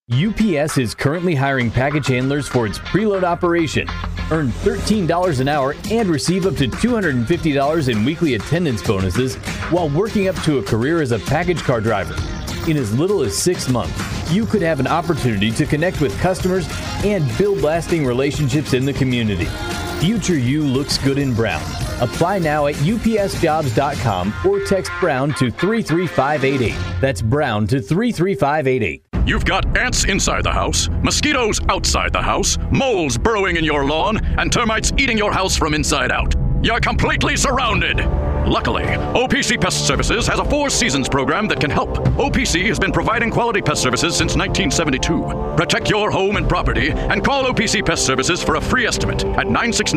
UPS is currently hiring package handlers for its preload operation. Earn $13 an hour and receive up to $250 in weekly attendance bonuses while working up to a career as a package car driver. In as little as 6 months, you could have an opportunity to connect with customers and build lasting relationships in the community. Future you looks good in brown. Apply now at upsjobs.com or text Brown to 33588. That's Brown to 33588. You've got ants inside the house, mosquitoes outside the house, moles burrowing in your lawn, and termites eating your house from inside out. You're completely surrounded. Luckily, OPC Pest Services has a 4 seasons program that can help. OPC has been providing quality pest services since 1972. Protect your home and property and call OPC Pest Services for a free estimate at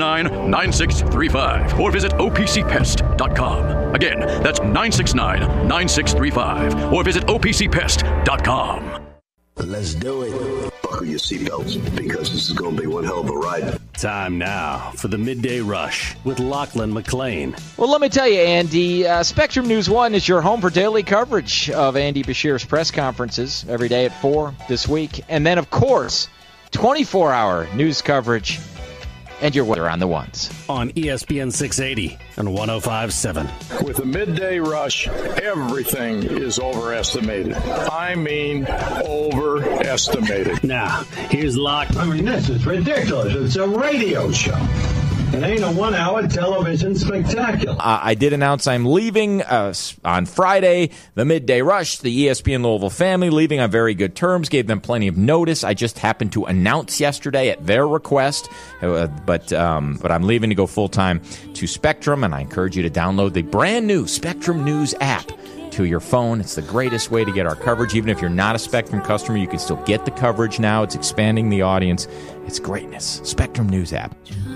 969-9635 or visit opcpest.com. Again, that's 969-9635 or visit opcpest.com. Let's do it. Buckle your seatbelts because this is going to be one hell of a ride. Time now for the Midday Rush with Lachlan McLean. Well, let me tell you, Andy, Spectrum News 1 is your home for daily coverage of Andy Bashir's press conferences every day at 4 this week. And then, of course, 24-hour news coverage and your weather on the ones. On ESPN 680 and 105.7. With the Midday Rush, everything is overestimated. I mean, overestimated. Now, here's Lach. I mean, this is ridiculous. It's a radio show. It ain't a 1-hour television spectacular. I did announce I'm leaving on Friday. The Midday Rush, the ESPN Louisville family, leaving on very good terms. Gave them plenty of notice. I just happened to announce yesterday at their request, but I'm leaving to go full time to Spectrum, and I encourage you to download the brand new Spectrum News app to your phone. It's the greatest way to get our coverage. Even if you're not a Spectrum customer, you can still get the coverage now. It's expanding the audience. It's greatness. Spectrum News app.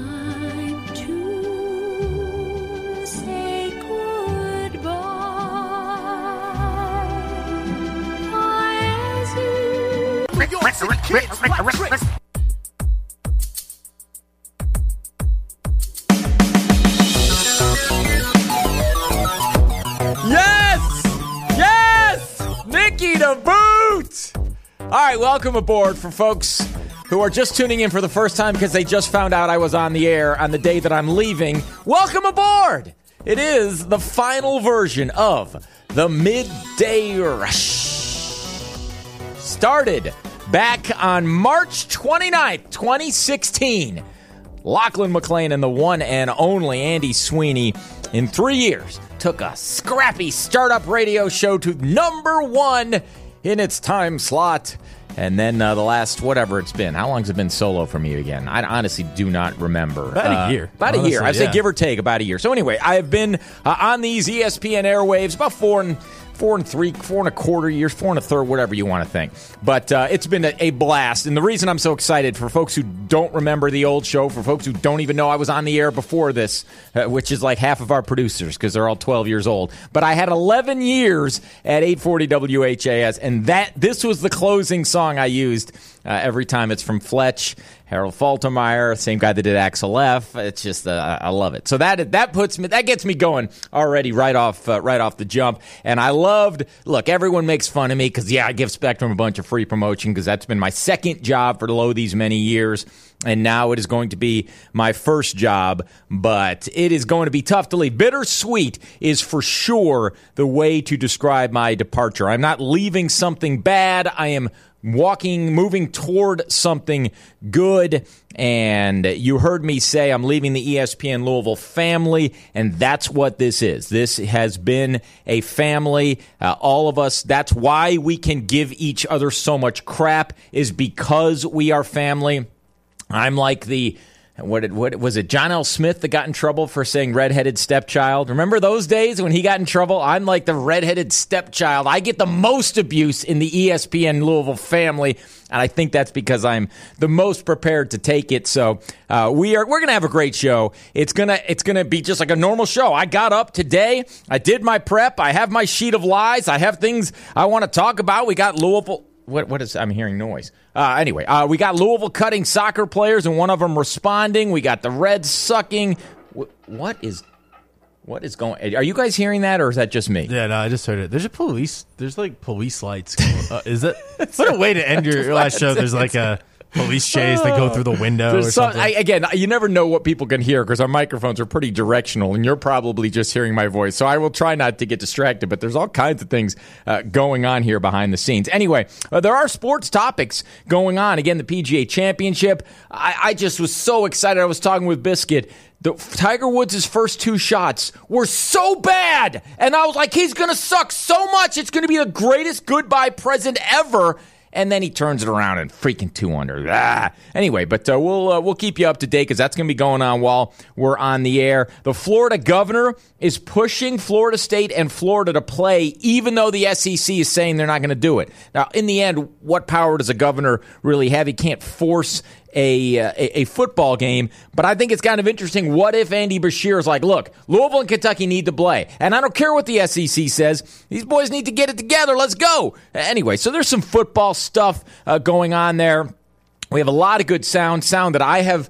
Yes! Nikki to boot! All right, welcome aboard for folks who are just tuning in for the first time because they just found out I was on the air on the day that I'm leaving. Welcome aboard! It is the final version of the Midday Rush. Started back on March 29th, 2016. Lachlan McLean and the one and only Andy Sweeney in 3 years took a scrappy startup radio show to number 1 in its time slot. And then the last, whatever it's been. How long has it been solo for me again? I honestly do not remember. About a year. About a year. I say give or take about a year. So anyway, I have been on these ESPN airwaves about 4 and 4.25 years, 4 1/3, whatever you want to think. But it's been a blast. And the reason I'm so excited, for folks who don't remember the old show, for folks who don't even know I was on the air before this, which is like half of our producers because they're all 12 years old. But I had 11 years at 840 WHAS, and this was the closing song I used every time. It's from Fletch, Harold Faltermeyer, same guy that did Axel F. It's just I love it. So that gets me going already right off the jump. And I loved. Look, everyone makes fun of me because I give Spectrum a bunch of free promotion because that's been my second job for these many years. And now it is going to be my first job, but it is going to be tough to leave. Bittersweet is for sure the way to describe my departure. I'm not leaving something bad. I am moving toward something good. And you heard me say I'm leaving the ESPN Louisville family, and that's what this is. This has been a family. All of us, that's why we can give each other so much crap, is because we are family. I'm like what was it, John L. Smith that got in trouble for saying redheaded stepchild? Remember those days when he got in trouble? I'm like the redheaded stepchild. I get the most abuse in the ESPN Louisville family, and I think that's because I'm the most prepared to take it. So we're gonna have a great show. It's gonna be just like a normal show. I got up today. I did my prep. I have my sheet of lies. I have things I want to talk about. We got Louisville. What is? I'm hearing noise. Anyway, we got Louisville cutting soccer players and one of them responding. We got the Reds sucking. What is? What is going? Are you guys hearing that, or is that just me? Yeah, no, I just heard it. There's police lights. Is that what a way to end your last show? There's like a police chase that go through the window or something. Again, you never know what people can hear because our microphones are pretty directional, and you're probably just hearing my voice. So I will try not to get distracted, but there's all kinds of things going on here behind the scenes. Anyway, there are sports topics going on. Again, the PGA Championship. I just was so excited. I was talking with Biscuit. Tiger Woods' first 2 shots were so bad, and I was like, he's going to suck so much. It's going to be the greatest goodbye present ever. And then he turns it around and freaking 2 under. Anyway, but we'll keep you up to date because that's going to be going on while we're on the air. The Florida governor is pushing Florida State and Florida to play, even though the SEC is saying they're not going to do it. Now, in the end, what power does a governor really have? He can't force a football game, but I think it's kind of interesting. What if Andy Beshear is like, look, Louisville and Kentucky need to play, and I don't care what the SEC says. These boys need to get it together. Let's go. Anyway, so there's some football stuff going on there. We have a lot of good sound that I have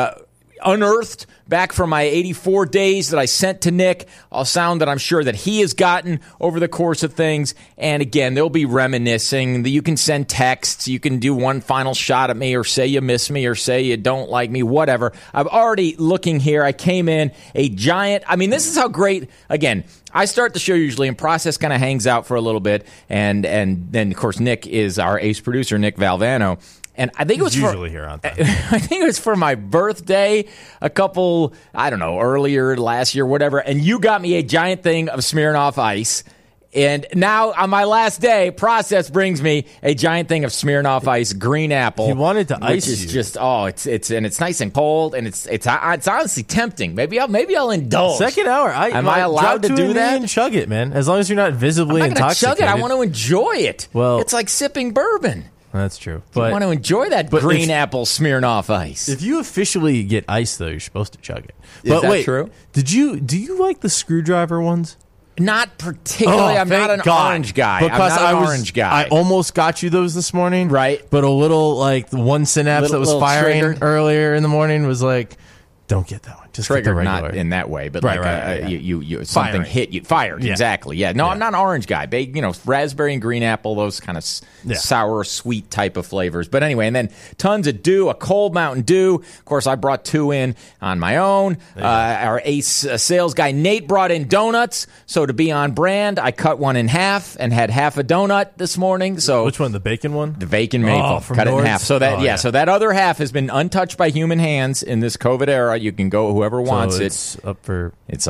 unearthed back from my 84 days that I sent to Nick, a sound that I'm sure that he has gotten over the course of things. And again, they'll be reminiscing. You can send texts. You can do one final shot at me or say you miss me or say you don't like me, whatever. I'm already looking here. I came in a giant. I mean, this is how great, again, I start the show usually and Process kind of hangs out for a little bit. And then, of course, Nick is our ace producer, Nick Valvano. And I think it was usually here on time. I think it was for my birthday a couple, I don't know, earlier last year, whatever. And you got me a giant thing of Smirnoff Ice. And now on my last day, Process brings me a giant thing of Smirnoff Ice Green Apple. He wanted to ice which is you. just it's nice and cold, and it's honestly tempting. Maybe I'll indulge. Second hour. Am I allowed to do that? And chug it, man. As long as you're not visibly I'm not gonna intoxicated. chug it. I want to enjoy it. Well, it's like sipping bourbon. That's true. But you want to enjoy that green apple Smirnoff Ice. If you officially get ice, though, you're supposed to chug it. Is that true? Do you like the screwdriver ones? Not particularly. I'm not an orange guy. Because I'm not an orange guy. I almost got you those this morning. Right. But a little, like, the one synapse that was firing triggered earlier in the morning was like, don't get that one. Just triggered, get the regular. not in that way, but right. You something hit you. Fired, yeah. Exactly. Yeah. No, I'm not an orange guy. Raspberry and green apple, those kind of sour, sweet type of flavors. But anyway, and then tons of Dew, a cold Mountain Dew. Of course, I brought 2 in on my own. Our ace sales guy, Nate, brought in donuts. So to be on brand, I cut one in half and had half a donut this morning. So which one? The bacon one? The bacon maple. Cut it in half. So that so that other half has been untouched by human hands in this COVID era. You can go whoever wants it. It's up for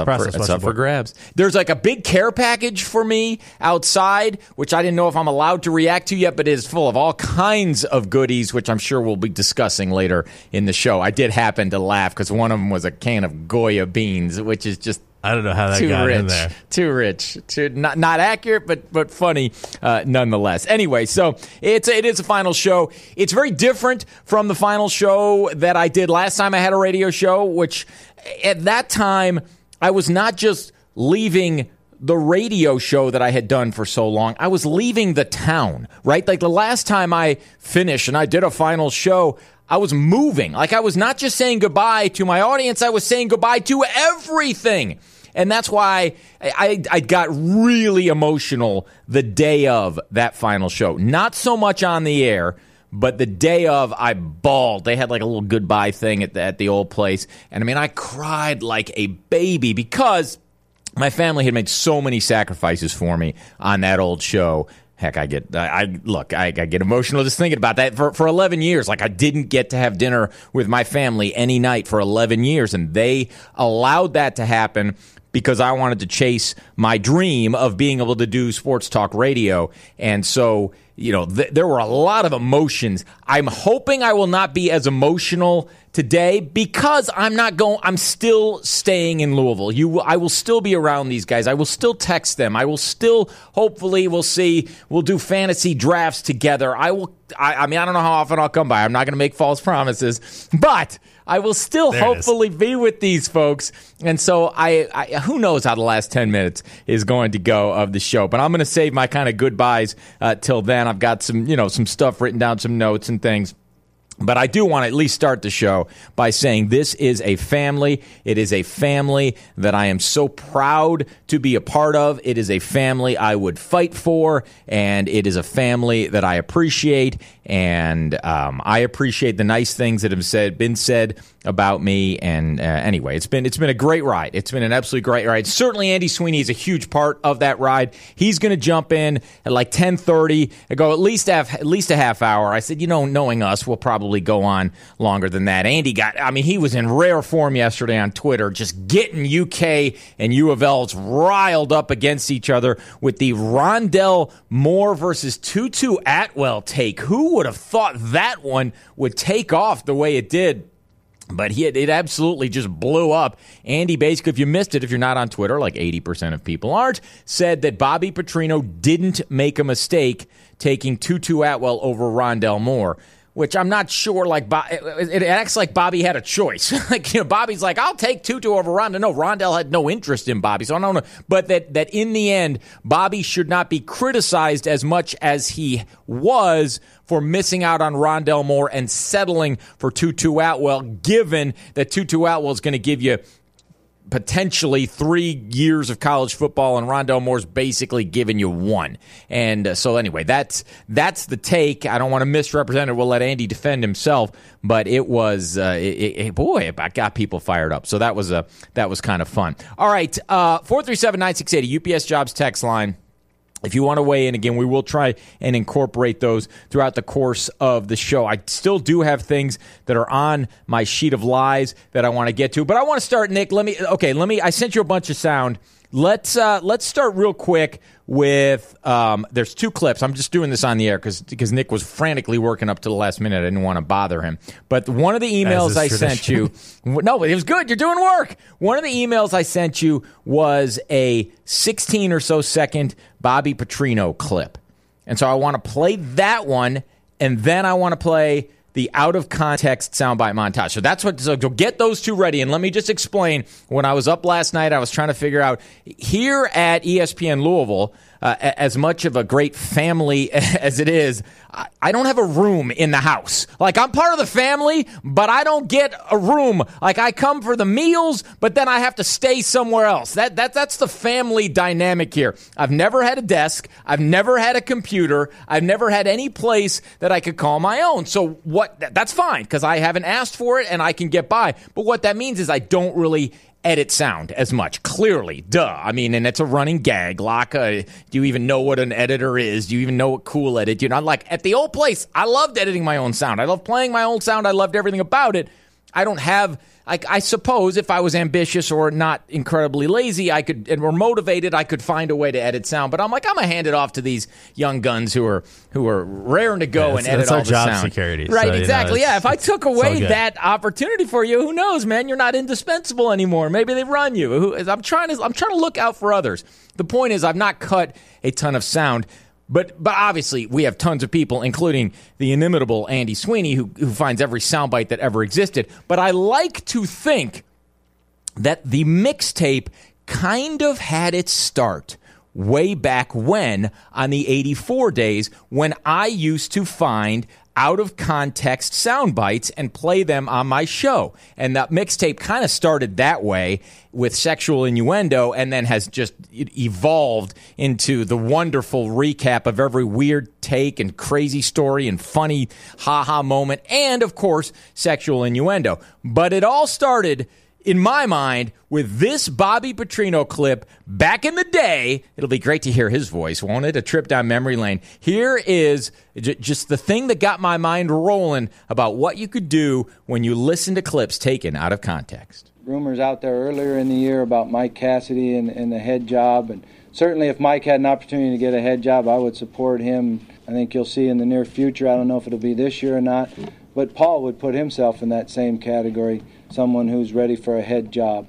grabs. There's like a big care package for me outside, which I didn't know if I'm allowed to react to yet, but it is full of all kinds of goodies, which I'm sure we'll be discussing later in the show. I did happen to laugh because one of them was a can of Goya beans, which is just I don't know how that got in there. Too rich. Not accurate, but funny nonetheless. Anyway, so it is a final show. It's very different from the final show that I did last time I had a radio show, which at that time I was not just leaving the radio show that I had done for so long. I was leaving the town, right? Like the last time I finished and I did a final show, I was moving. Like I was not just saying goodbye to my audience, I was saying goodbye to everything. And that's why I got really emotional the day of that final show. Not so much on the air, but the day of, I bawled. They had like a little goodbye thing at the old place. And I mean, I cried like a baby because my family had made so many sacrifices for me on that old show. Heck, I get emotional just thinking about that. For 11 years, like I didn't get to have dinner with my family any night for 11 years, and they allowed that to happen because I wanted to chase my dream of being able to do sports talk radio. And so, there were a lot of emotions. I'm hoping I will not be as emotional today because I'm still staying in Louisville. I will still be around these guys. I will still text them. I will still, hopefully, we'll do fantasy drafts together. I don't know how often I'll come by. I'm not going to make false promises, but I will still hopefully be with these folks. And so who knows how the last 10 minutes is going to go of the show, but I'm going to save my kind of goodbyes till then. I've got some stuff written down, some notes and things. But I do want to at least start the show by saying this is a family. It is a family that I am so proud to be a part of. It is a family I would fight for, and it is a family that I appreciate. And I appreciate the nice things that have been said about me. And anyway, it's been a great ride. It's been an absolutely great ride. Certainly, Andy Sweeney is a huge part of that ride. He's going to jump in at like 10:30 and go at least a half hour. I said, knowing us, we'll probably go on longer than that. Andy he was in rare form yesterday on Twitter, just getting UK and U of L's riled up against each other with the Rondell Moore versus Tutu Atwell take. Who would have thought that one would take off the way it did? But it absolutely just blew up. Andy, basically, if you missed it, if you're not on Twitter, like 80% of people aren't, said that Bobby Petrino didn't make a mistake taking Tutu Atwell over Rondell Moore, which I'm not sure, it acts like Bobby had a choice. Bobby's like, I'll take Tutu over Rondell. No, Rondell had no interest in Bobby, so I don't know. But that in the end, Bobby should not be criticized as much as he was for missing out on Rondell Moore and settling for Tutu Atwell, given that Tutu Atwell is going to give you potentially 3 years of college football, and Rondell Moore's basically giving you 1. And so anyway, that's the take. I don't want to misrepresent it. We'll let Andy defend himself, but it was boy, it got people fired up. So that was kind of fun. All right, 437-9680 UPS Jobs text line. If you want to weigh in, again, we will try and incorporate those throughout the course of the show. I still do have things that are on my sheet of lies that I want to get to, but I want to start, Nick. I sent you a bunch of sound. Let's start real quick with there's 2 clips. I'm just doing this on the air because Nick was frantically working up to the last minute. I didn't want to bother him. But one of the emails I sent you, no, it was good. You're doing work. One of the emails I sent you was a 16 or so second Bobby Petrino clip. And so I want to play that one, and then I want to play the out-of-context soundbite montage. So get those 2 ready, and let me just explain. When I was up last night, I was trying to figure out, here at ESPN Louisville, as much of a great family as it is, I don't have a room in the house. Like, I'm part of the family, but I don't get a room. Like, I come for the meals, but then I have to stay somewhere else. That's the family dynamic here. I've never had a desk. I've never had a computer. I've never had any place that I could call my own. So that's fine, because I haven't asked for it and I can get by. But what that means is I don't really edit sound as much. Clearly, duh. I mean, and it's a running gag. Laka, do you even know what an editor is? Do you even know what Cool Edit? Like at the old place, I loved editing my own sound. I loved playing my own sound. I loved everything about it. I don't have, I suppose if I was ambitious or not incredibly lazy, or motivated, I could find a way to edit sound. But I'm going to hand it off to these young guns who are raring to go and edit all the sound. Job security. Right, so, exactly. If I took away that opportunity for you, who knows, man? You're not indispensable anymore. Maybe they run you. I'm trying to look out for others. The point is, I've not cut a ton of sound. But obviously, we have tons of people, including the inimitable Andy Sweeney, who finds every soundbite that ever existed. But I like to think that the mixtape kind of had its start way back when, on the 84 days, when I used to find out-of-context sound bites and play them on my show. And that mixtape kind of started that way with sexual innuendo, and then has just evolved into the wonderful recap of every weird take and crazy story and funny ha-ha moment, and, of course, sexual innuendo. But it all started, in my mind, with this Bobby Petrino clip back in the day. It'll be great to hear his voice, won't it? A trip down memory lane. Here is just the thing that got my mind rolling about what you could do when you listen to clips taken out of context. Rumors out there earlier in the year about Mike Cassidy and the head job. And certainly if Mike had an opportunity to get a head job, I would support him. I think you'll see in the near future. I don't know if it'll be this year or not. But Paul would put himself in that same category, someone who's ready for a head job.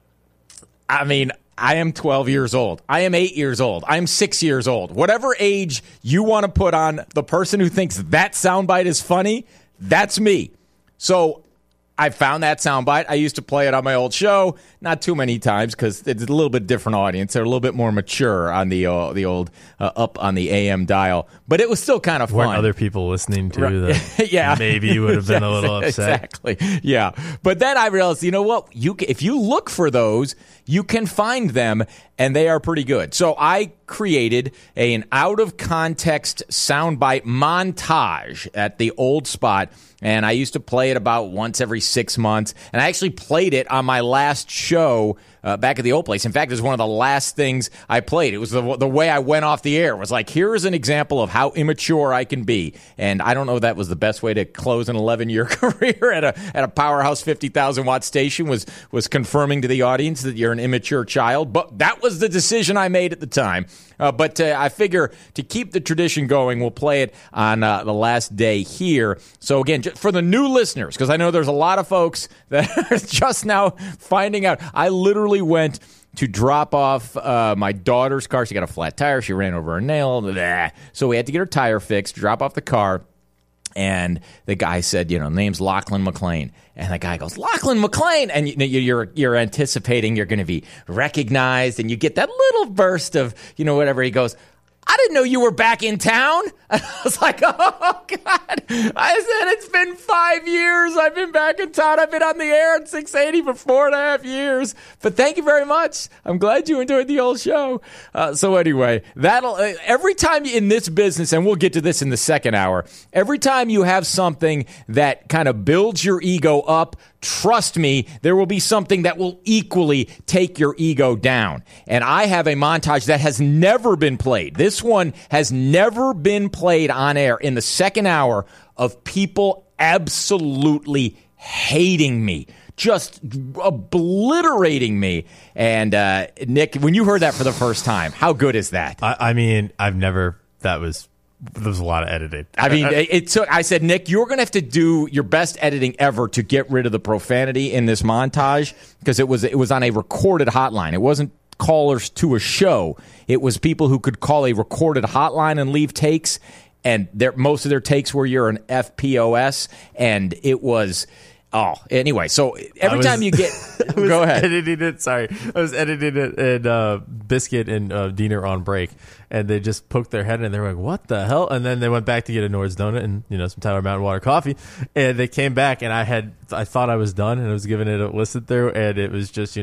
I mean, I am 12 years old. I am 8 years old. I'm 6 years old. Whatever age you want to put on the person who thinks that soundbite is funny, that's me. So I found that soundbite. I used to play it on my old show, not too many times because it's a little bit different audience. They're a little bit more mature on the old up on the AM dial, but it was still kind of fun. Weren't other people listening to that? Yeah, maybe would have been a little upset. Exactly. Yeah, but then I realized, you know what? If you look for those, you can find them, and they are pretty good. So I created an out-of-context soundbite montage at the old spot, and I used to play it about once every 6 months, and I actually played it on my last show back at the old place. In fact, it was one of the last things I played. It was the way I went off the air. It was like, here's an example of how immature I can be. And I don't know if that was the best way to close an 11-year career at a powerhouse 50,000-watt station was confirming to the audience that you're an immature child. But that was the decision I made at the time. But I figure to keep the tradition going, we'll play it on the last day here. So again, for the new listeners, because I know there's a lot of folks that are just now finding out, I literally went to drop off my daughter's car. She got a flat tire. She ran over a nail. Blah. So we had to get her tire fixed, drop off the car. And the guy said, name's Lachlan McLean. And the guy goes, Lachlan McLean. And you're anticipating you're going to be recognized. And you get that little burst of, whatever. He goes, I didn't know you were back in town. And I was like, oh, God. I said, it's been 5 years. I've been back in town. I've been on the air at 680 for 4.5 years. But thank you very much. I'm glad you enjoyed the old show. So anyway, every time in this business, and we'll get to this in the second hour, every time you have something that kind of builds your ego up, trust me, there will be something that will equally take your ego down. And I have a montage that has never been played. This one has never been played on air in the second hour of people absolutely hating me, just obliterating me. And Nick, when you heard that for the first time, how good is that? I mean, there was a lot of editing. I mean, I said, Nick, you're going to have to do your best editing ever to get rid of the profanity in this montage, because it was on a recorded hotline. It wasn't callers to a show. It was people who could call a recorded hotline and leave takes, and most of their takes were you're an FPOS, and it was... Oh, anyway, so every time you get... Go ahead. I was editing it, and Biscuit and Dean are on break, and they just poked their head in, and they were like, what the hell? And then they went back to get a Nord's Donut and some Tyler Mountain Water coffee, and they came back, and I thought I was done, and I was giving it a listen through, and it was just,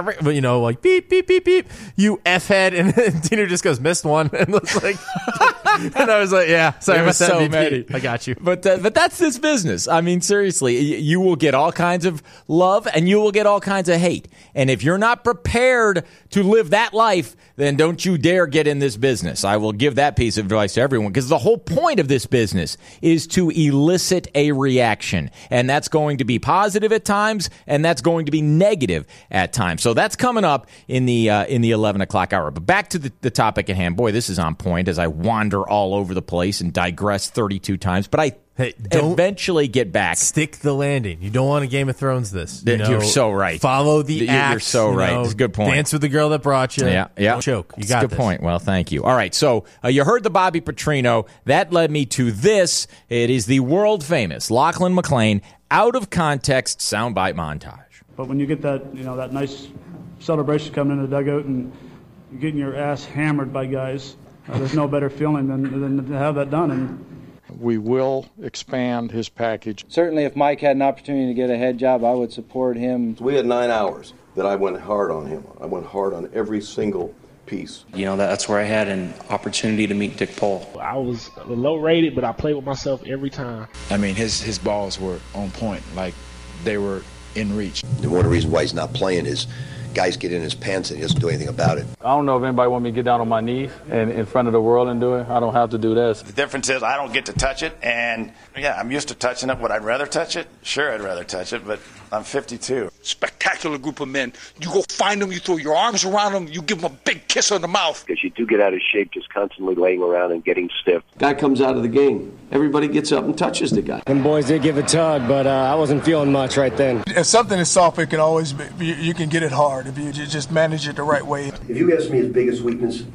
like, beep, beep, beep, beep, you F-head, and Dina just goes, missed one, and was like... And I was like, yeah, sorry about that, so many. I got you. But that's this business. I mean, seriously, you will get all kinds of love and you will get all kinds of hate. And if you're not prepared to live that life, then don't you dare get in this business. I will give that piece of advice to everyone, because the whole point of this business is to elicit a reaction. And that's going to be positive at times, and that's going to be negative at times. So that's coming up in the 11 o'clock hour. But back to the topic at hand. Boy, this is on point as I wander all over the place and digress 32 times. But I eventually get back. Stick the landing. You don't want a Game of Thrones this. You're so right. Follow the acts. You're so right. It's a good point. Dance with the girl that brought you. Yeah. Don't choke. You got this. Good point. Well, thank you. All right. So you heard the Bobby Petrino. That led me to this. It is the world famous Lachlan McLean out of context soundbite montage. But when you get that, that nice celebration coming in the dugout and you're getting your ass hammered by guys, there's no better feeling than to have that done. And we will expand his package. Certainly, if Mike had an opportunity to get a head job, I would support him. We had 9 hours that I went hard on him. I went hard on every single piece. That's where I had an opportunity to meet Dick Paul. I was low rated, but I played with myself every time. I mean, his balls were on point, like they were in reach. And one of the reasons why he's not playing is guys get in his pants and he doesn't do anything about it. I don't know if anybody want me to get down on my knees and in front of the world and do it. I don't have to do this. The difference is I don't get to touch it, and I'm used to touching it. Would I rather touch it? Sure, I'd rather touch it, but I'm 52. Spectacular group of men. You go find them, you throw your arms around them, you give them a big kiss on the mouth. Because you do get out of shape just constantly laying around and getting stiff. Guy comes out of the game. Everybody gets up and touches the guy. Them boys did give a tug, but I wasn't feeling much right then. If something is soft, it can always be, you can get it hard if you just manage it the right way. If you ask me his biggest weakness,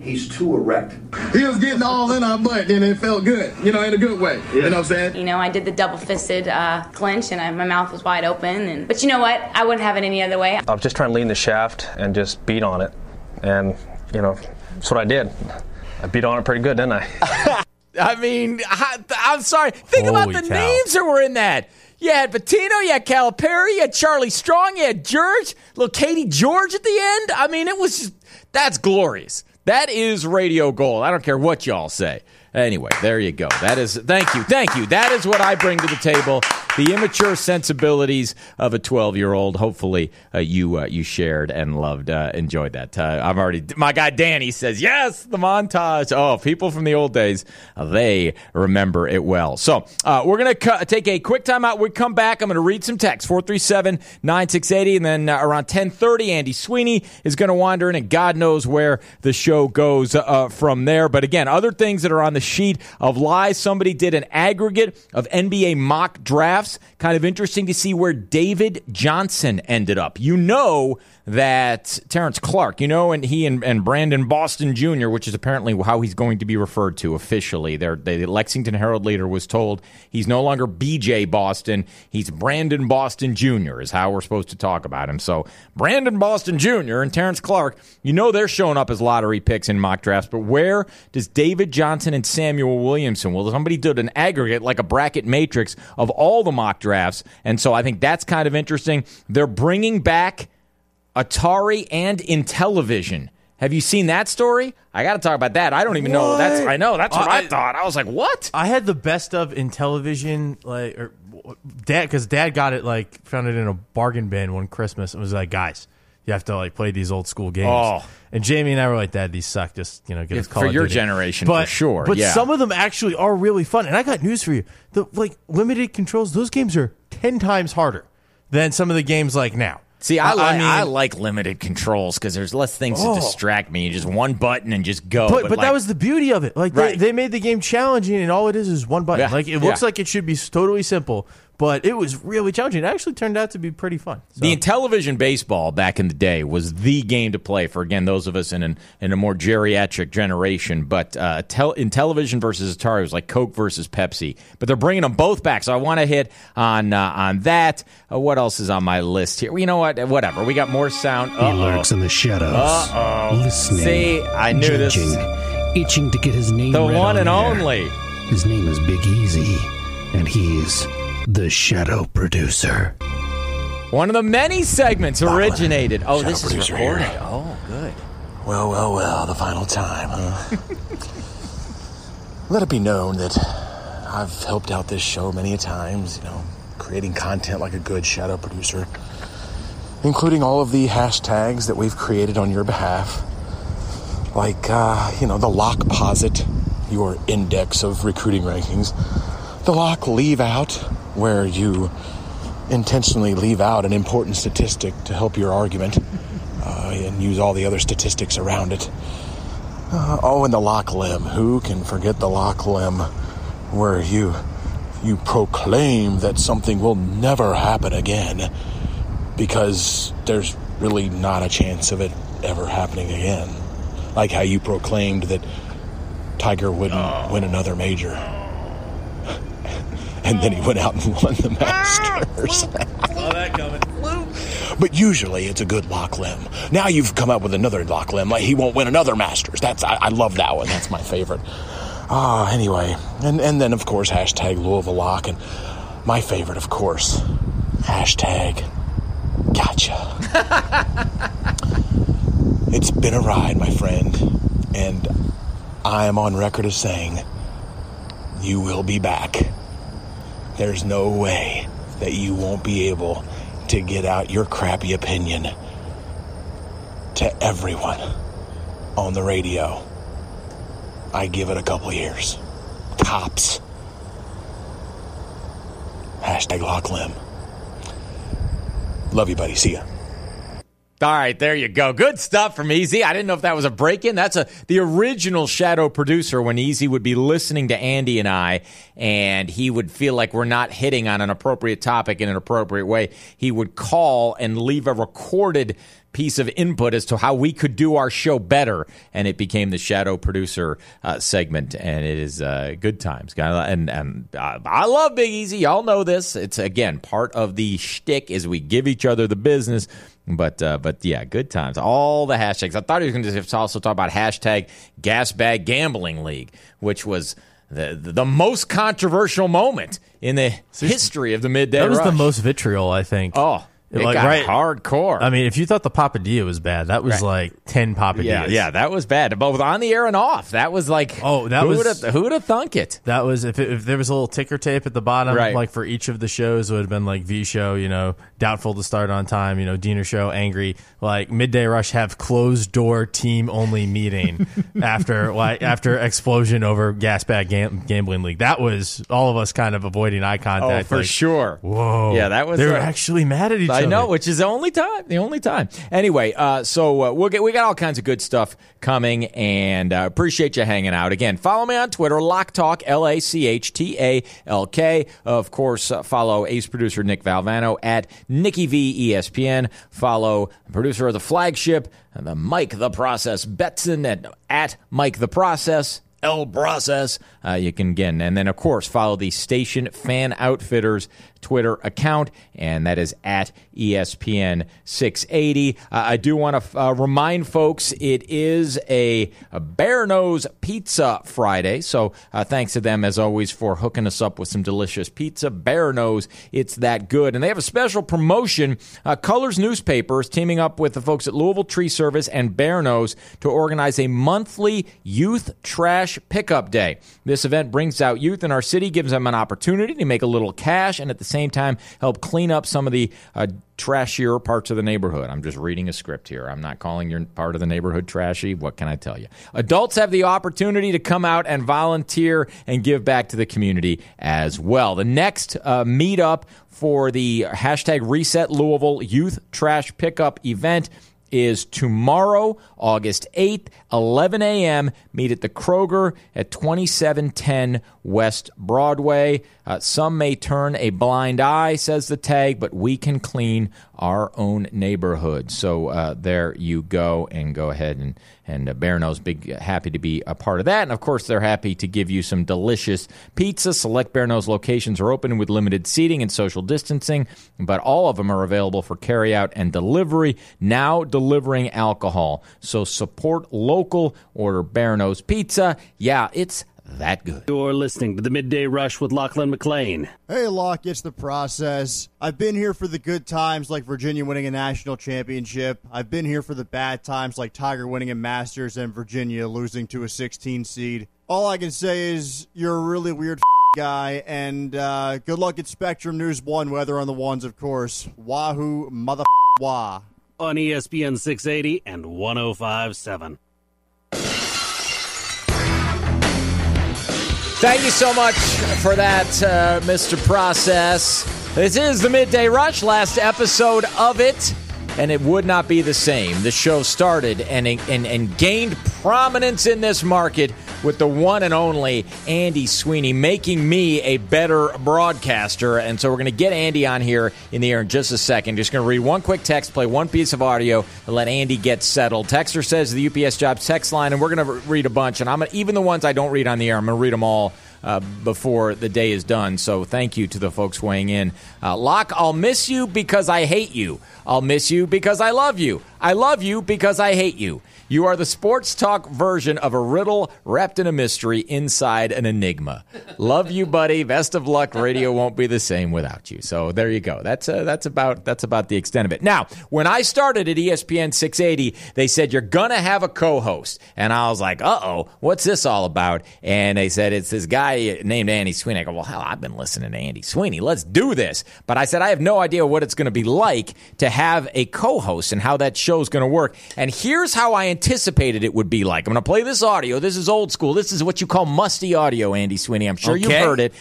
He's too erect. He was getting all in our butt, and it felt good, in a good way. Yeah. You know what I'm saying? I did the double-fisted clinch, and my mouth was wide open. But you know what? I wouldn't have it any other way. I was just trying to lean the shaft and just beat on it. And, that's what I did. I beat on it pretty good, didn't I? I mean, I'm sorry. Think about the names that were in that. You had Patino, you had Calipari, you had Charlie Strong, you had George, little Katie George at the end. I mean, that's glorious. That is radio gold. I don't care what y'all say. Anyway, there you go. Thank you. That is what I bring to the table. The immature sensibilities of a 12-year-old. Hopefully, you shared and loved, enjoyed that. My guy Danny says, yes, the montage. Oh, people from the old days, they remember it well. So we're going to take a quick time out. We come back. I'm going to read some text, 437-9680, and then around 10:30, Andy Sweeney is going to wander in, and God knows where the show goes from there. But again, other things that are on the sheet of lies. Somebody did an aggregate of NBA mock drafts. Kind of interesting to see where David Johnson ended up. That Terrence Clark, and he and Brandon Boston Jr., which is apparently how he's going to be referred to officially. The Lexington Herald leader was told he's no longer BJ Boston. He's Brandon Boston Jr. is how we're supposed to talk about him. So Brandon Boston Jr. and Terrence Clark, they're showing up as lottery picks in mock drafts. But where does David Johnson and Samuel Williamson? Well, somebody did an aggregate, like a bracket matrix, of all the mock drafts. And so I think that's kind of interesting. They're bringing back Atari and Intellivision. Have you seen that story? I got to talk about that. I don't even know. That's what I thought. I was like, what? I had the best of Intellivision, because Dad got it, found it in a bargain bin one Christmas, and was like, guys, you have to play these old school games. Oh. And Jamie and I were like, Dad, these suck. Just get us Call of Duty. For your Duty. generation, for sure. But some of them actually are really fun. And I got news for you: the limited controls, those games are 10 times harder than some of the games now. See, I like limited controls because there's less things to distract me. You just one button and just go. But that was the beauty of it. They made the game challenging, and all it is one button. Yeah. It looks like it should be totally simple, but it was really challenging. It actually turned out to be pretty fun. So. The Intellivision baseball back in the day was the game to play for, again, those of us in a more geriatric generation. But Intellivision versus Atari was like Coke versus Pepsi. But they're bringing them both back, so I want to hit on that. What else is on my list here? You know what? Whatever. We got more sound. He lurks in the shadows, listening. See, I knew judging, this. Itching to get his name. The read one on and air. only. His name is Big Easy, and he's the Shadow Producer. One of the many segments originated. Oh, Shadow this is Producer recorded. here. Oh, good. Well, the final time, huh? Let it be known that I've helped out this show many a times, creating content like a good shadow producer, including all of the hashtags that we've created on your behalf, like, the Lockposit, your index of recruiting rankings, the Lock Leave Out, where you intentionally leave out an important statistic to help your argument, and use all the other statistics around it. And the Lock Limb. Who can forget the Lock Limb, where you proclaim that something will never happen again because there's really not a chance of it ever happening again. Like how you proclaimed that Tiger wouldn't win another major. And then he went out and won the Masters. Saw that coming. But usually it's a good Lock Limb. Now you've come up with another Lock Limb. He won't win another Masters. I love that one. That's my favorite. Anyway. And then, of course, hashtag Louisville Lock. And my favorite, of course, hashtag Gotcha. It's been a ride, my friend. And I am on record as saying you will be back. There's no way that you won't be able to get out your crappy opinion to everyone on the radio. I give it a couple years. Tops. Hashtag Lock Limb. Love you, buddy. See ya. All right, there you go. Good stuff from Easy. I didn't know if that was a break-in. That's the original shadow producer when Easy would be listening to Andy and I, and he would feel like we're not hitting on an appropriate topic in an appropriate way. He would call and leave a recorded piece of input as to how we could do our show better, and it became the Shadow Producer segment, and it is good times. And I love Big Easy. Y'all know this. It's, again, part of the shtick is we give each other the business. But yeah, good times. All the hashtags. I thought he was going to also talk about hashtag Gas Bag Gambling League, which was the most controversial moment in the history of the Midday Rush. That was the most vitriol, I think. Oh, it got hardcore. I mean, if you thought the Papadilla was bad, that was like 10 Papadillas. Yeah, that was bad. Both on the air and off. That was like, who would have thunk it? That was, if there was a little ticker tape at the bottom, like for each of the shows, it would have been like V Show, doubtful to start on time, Diener Show, angry. Like Midday Rush have closed door team only meeting after explosion over Gas Bag Gambling League. That was all of us kind of avoiding eye contact. Oh, for sure. Whoa. Yeah, that was. They were actually mad at each other. I know, which is the only time. Anyway, so we got all kinds of good stuff coming, and appreciate you hanging out. Again, follow me on Twitter, Lock Talk, LACHTALK. Of course, follow ace producer Nick Valvano at Nicky V ESPN. Follow producer of the flagship, the Mike the Process Betson at Mike the Process. El Process. You can, again, and then, of course, follow the Station Fan Outfitters Twitter account, and that is at ESPN 680. I do want to remind folks it is a Bear Nose Pizza Friday, so thanks to them, as always, for hooking us up with some delicious pizza. Bear Nose, it's that good. And they have a special promotion. Colors Newspapers teaming up with the folks at Louisville Tree Service and Bear Nose to organize a monthly youth trash pickup day. This event brings out youth in our city, gives them an opportunity to make a little cash, and at the same time help clean up some of the trashier parts of the neighborhood. I'm just reading a script here. I'm not calling your part of the neighborhood trashy. What can I tell you? Adults have the opportunity to come out and volunteer and give back to the community as well. The next meetup for the hashtag Reset Louisville Youth Trash Pickup event is tomorrow, August 8th, 11 a.m. Meet at the Kroger at 2710 West Broadway. Some may turn a blind eye, says the tag, but we can clean our own neighborhood. So there you go, and go ahead and Bear Nose, happy to be a part of that. And, of course, they're happy to give you some delicious pizza. Select Bear Nose locations are open with limited seating and social distancing, but all of them are available for carryout and delivery, now delivering alcohol. So support local, order Bear Nose Pizza. Yeah, it's that good. You're listening to the Midday Rush with Lachlan McLean. Hey, Locke, it's the process. I've been here for the good times like Virginia winning a national championship. I've been here for the bad times like Tiger winning a Masters and Virginia losing to a 16 seed. All I can say is you're a really weird guy, and good luck at Spectrum News 1 weather on the ones, of course. Wahoo mother wah. On ESPN 680 and 105.7. Thank you so much for that, Mr. Process. This is the Midday Rush, last episode of it, and it would not be the same. The show started and gained prominence in this market with the one and only Andy Sweeney, making me a better broadcaster. And so we're going to get Andy on here in the air in just a second. Just going to read one quick text, play one piece of audio, and let Andy get settled. Texter says the UPS Jobs text line, and we're going to read a bunch. And even the ones I don't read on the air, I'm going to read them all before the day is done. So thank you to the folks weighing in. Locke, I'll miss you because I hate you. I'll miss you because I love you. I love you because I hate you. You are the sports talk version of a riddle wrapped in a mystery inside an enigma. Love you, buddy. Best of luck. Radio won't be the same without you. So there you go. That's about the extent of it. Now, when I started at ESPN 680, they said you're gonna have a co-host, and I was like, uh-oh, what's this all about? And they said it's this guy named Andy Sweeney. I go, well, hell, I've been listening to Andy Sweeney. Let's do this. But I said I have no idea what it's going to be like to have a co-host and how that show's going to work. And here's how I anticipated it would be like. I'm going to play this audio. This is old school. This is what you call musty audio, Andy Sweeney. I'm sure you've heard it.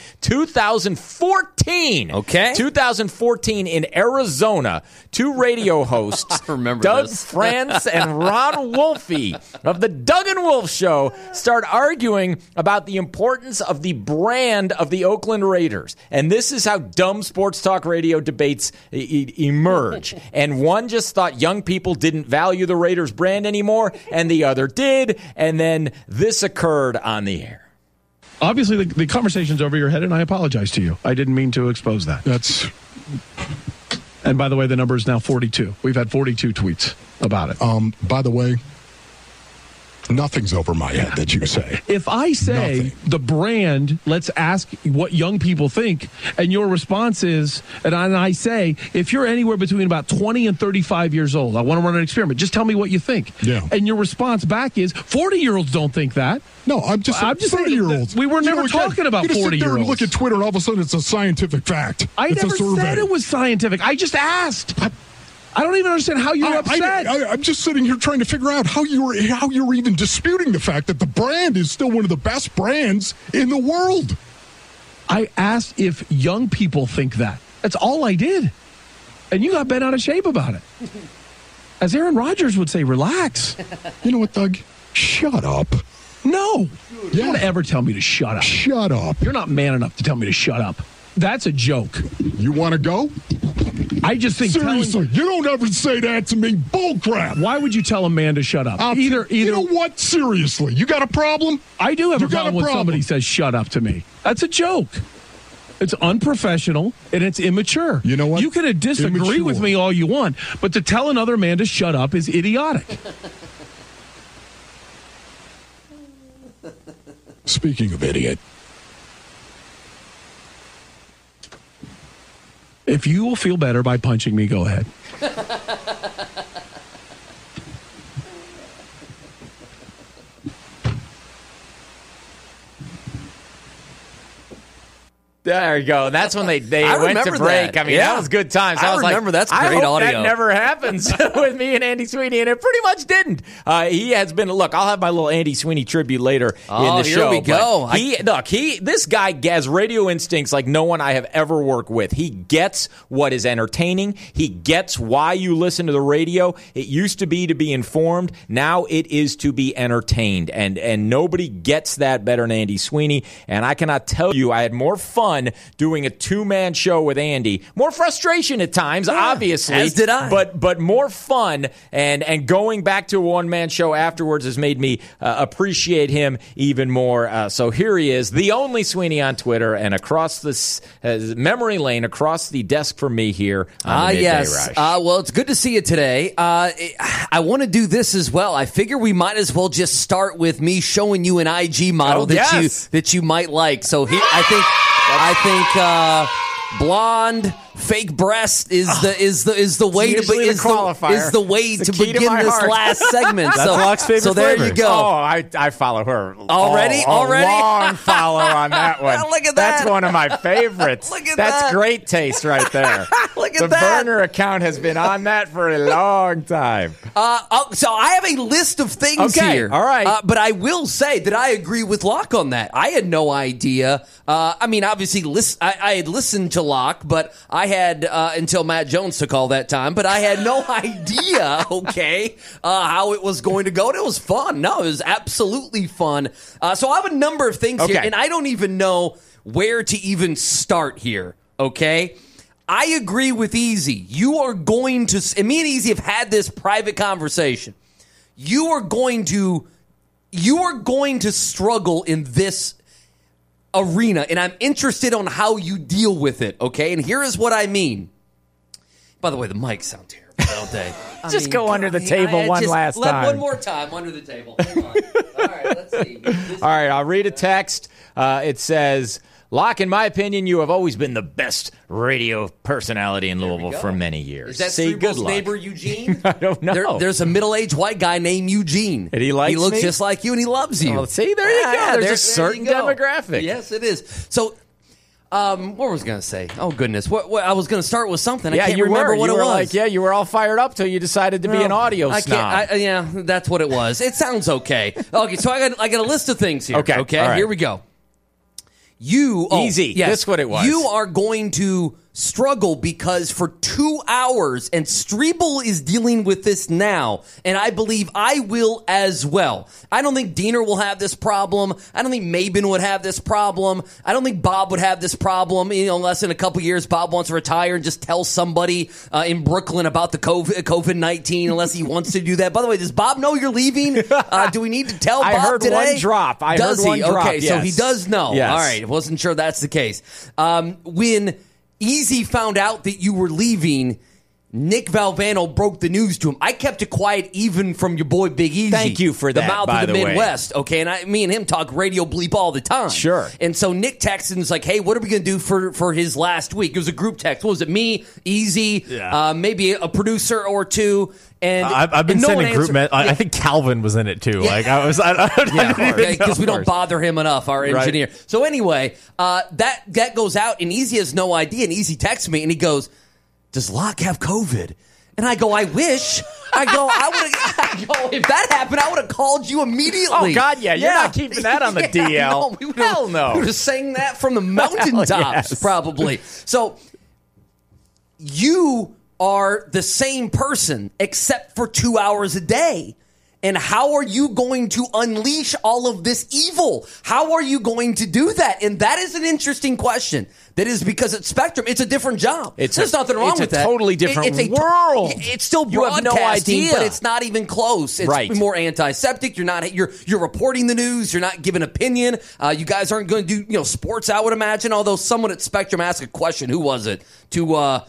2014. Okay. 2014 in Arizona. Two radio hosts, Doug France and Ron Wolfe of the Doug and Wolf Show, start arguing about the importance of the brand of the Oakland Raiders. And this is how dumb sports talk radio debates emerge. And one just thought young people didn't value the Raiders brand anymore, and the other did, and then this occurred on the air. Obviously, the conversation's over your head, and I apologize to you. I didn't mean to expose that. And by the way, the number is now 42. We've had 42 tweets about it. By the way, nothing's over my head that you say. If I say the brand, let's ask what young people think, and your response is, and I say, if you're anywhere between about 20 and 35 years old, I want to run an experiment. Just tell me what you think. Yeah. And your response back is, 40-year-olds don't think that. No, I'm just 30-year-olds. We were never talking about 40-year-olds. Look at Twitter, and all of a sudden it's a scientific fact. I never said it was scientific. I just asked. I don't even understand how you're upset. I'm just sitting here trying to figure out how you're even disputing the fact that the brand is still one of the best brands in the world. I asked if young people think that. That's all I did. And you got bent out of shape about it. As Aaron Rodgers would say, relax. You know what, Doug? Shut up. No. You don't ever tell me to shut up. Shut up. You're not man enough to tell me to shut up. That's a joke. You want to go? I just think seriously, you don't ever say that to me. Bull crap. Why would you tell a man to shut up? Either you know what? Seriously, you got a problem? I do have a problem when somebody says shut up to me. That's a joke. It's unprofessional and it's immature. You know what? You can disagree with me all you want, but to tell another man to shut up is idiotic. Speaking of idiot. If you will feel better by punching me, go ahead. There you go. That's when they went to break. That. I mean, that was good times. I was remember like, that's great I hope audio. That never happens with me and Andy Sweeney, and it pretty much didn't. He has been. Look, I'll have my little Andy Sweeney tribute later in the show. Here we go. This guy has radio instincts like no one I have ever worked with. He gets what is entertaining. He gets why you listen to the radio. It used to be informed. Now it is to be entertained, and nobody gets that better than Andy Sweeney. And I cannot tell you, I had more fun doing a two-man show with Andy. More frustration at times, obviously. As did I. But more fun, and going back to a one-man show afterwards has made me appreciate him even more. So here he is, the only Sweeney on Twitter, and across this memory lane, across the desk from me here on the Midday Rush. Well, it's good to see you today. I want to do this as well. I figure we might as well just start with me showing you an IG model that you might like. So here, I think blonde, fake breast is the way to begin this last segment. That's Locke's favorite so there flavor. You go. Oh, I follow her already. A long follow on that one. Look at that. That's one of my favorites. Look at That's that. Great taste right there. Look at the that. burner account has been on that for a long time. So I have a list of things here. All right. But I will say that I agree with Locke on that. I had no idea. I mean, obviously, I had listened to Locke, but I had until Matt Jones took all that time. But I had no idea, how it was going to go. And it was fun. No, it was absolutely fun. So I have a number of things here, and I don't even know where to even start here. Okay. I agree with Easy. You are going to, and me and Easy have had this private conversation. You are going to struggle in this arena, and I'm interested on how you deal with it, okay? And here is what I mean. By the way, the mics sound terrible all day. Just go under the table last time. One more time, under the table. Hold on. All right, let's see. All right, I'll read a text. It says, Locke, in my opinion, you have always been the best radio personality in Louisville for many years. Is that Cerebral's neighbor, Eugene? I don't know. There's a middle-aged white guy named Eugene. And he likes He looks me? just like you, and he loves you. Oh, see, there you go. There's a certain demographic. Yes, it is. So, what was I going to say? Oh, goodness. What I was going to start with something. I can't remember what it was. You were all fired up till you decided to be an audio snob. That's what it was. It sounds okay. Okay, so I got a list of things here. Okay, all right. Here we go. Easy. Yes, that's what it was. You are going to struggle because for 2 hours, and Strebel is dealing with this now, and I believe I will as well. I don't think Diener will have this problem. I don't think Maben would have this problem. I don't think Bob would have this problem, unless in a couple years Bob wants to retire and just tell somebody in Brooklyn about the COVID-19, unless he wants to do that. By the way, does Bob know you're leaving? Do we need to tell Bob I heard today? one drop. Does he? Okay, yes. so he does know. Yes. All right, wasn't sure that's the case. When Easy found out that you were leaving, Nick Valvano broke the news to him. I kept it quiet even from your boy Big Easy. Thank you for that, the mouth by of the the way. Midwest. Okay, and me and him talk radio bleep all the time. Sure. And so Nick texted and was like, hey, what are we going to do for his last week? It was a group text. What was it? Me, Easy, maybe a producer or two. And I've been and no sending one group. answered. I think Calvin was in it too. Yeah. Like I because we don't bother him enough, our engineer. Right. So anyway, that goes out, and Easy has no idea. And Easy texts me, and he goes, "Does Locke have COVID?" And I go, "I wish." I go, if that happened, I would have called you immediately. Oh, God, yeah. You're not keeping that on the DL. No, Hell no. We would have sang that from the mountaintops, yes. probably. So you are the same person except for 2 hours a day. And how are you going to unleash all of this evil? How are you going to do that? And that is an interesting question. That is because at Spectrum, it's a different job. There's nothing wrong with that. It's a totally different world. It's still You have no broadcasting, idea. but it's not even close. It's Right. more antiseptic. You're reporting the news. You're not giving opinion. You guys aren't going to do sports, I would imagine. Although someone at Spectrum asked a question. Who was it? It was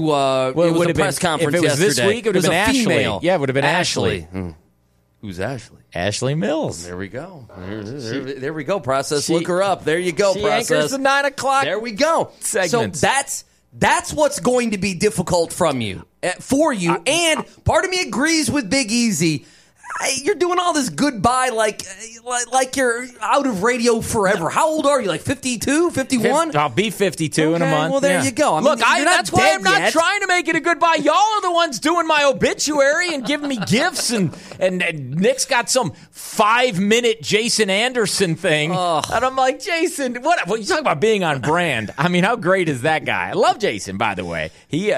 a press conference if it was yesterday. this week, it would have been a Ashley. female. Yeah, it would have been Ashley. Who's Ashley? Ashley Mills. There we go. There we go, Process. Look her up. There you go, She Process. anchors the 9 o'clock There we go. segments. So that's what's going to be difficult for you. And part of me agrees with Big Easy. You're doing all this goodbye like you're out of radio forever. How old are you? Like 52, 51? I'll be 52 in a month. Well, there you go. Look, that's why I'm not yet. trying to make it a goodbye. Y'all are the ones doing my obituary and giving me gifts, and Nick's got some 5-minute Jason Anderson thing, and I'm like, Jason, what you talking about being on brand? I mean, how great is that guy? I love Jason, by the way.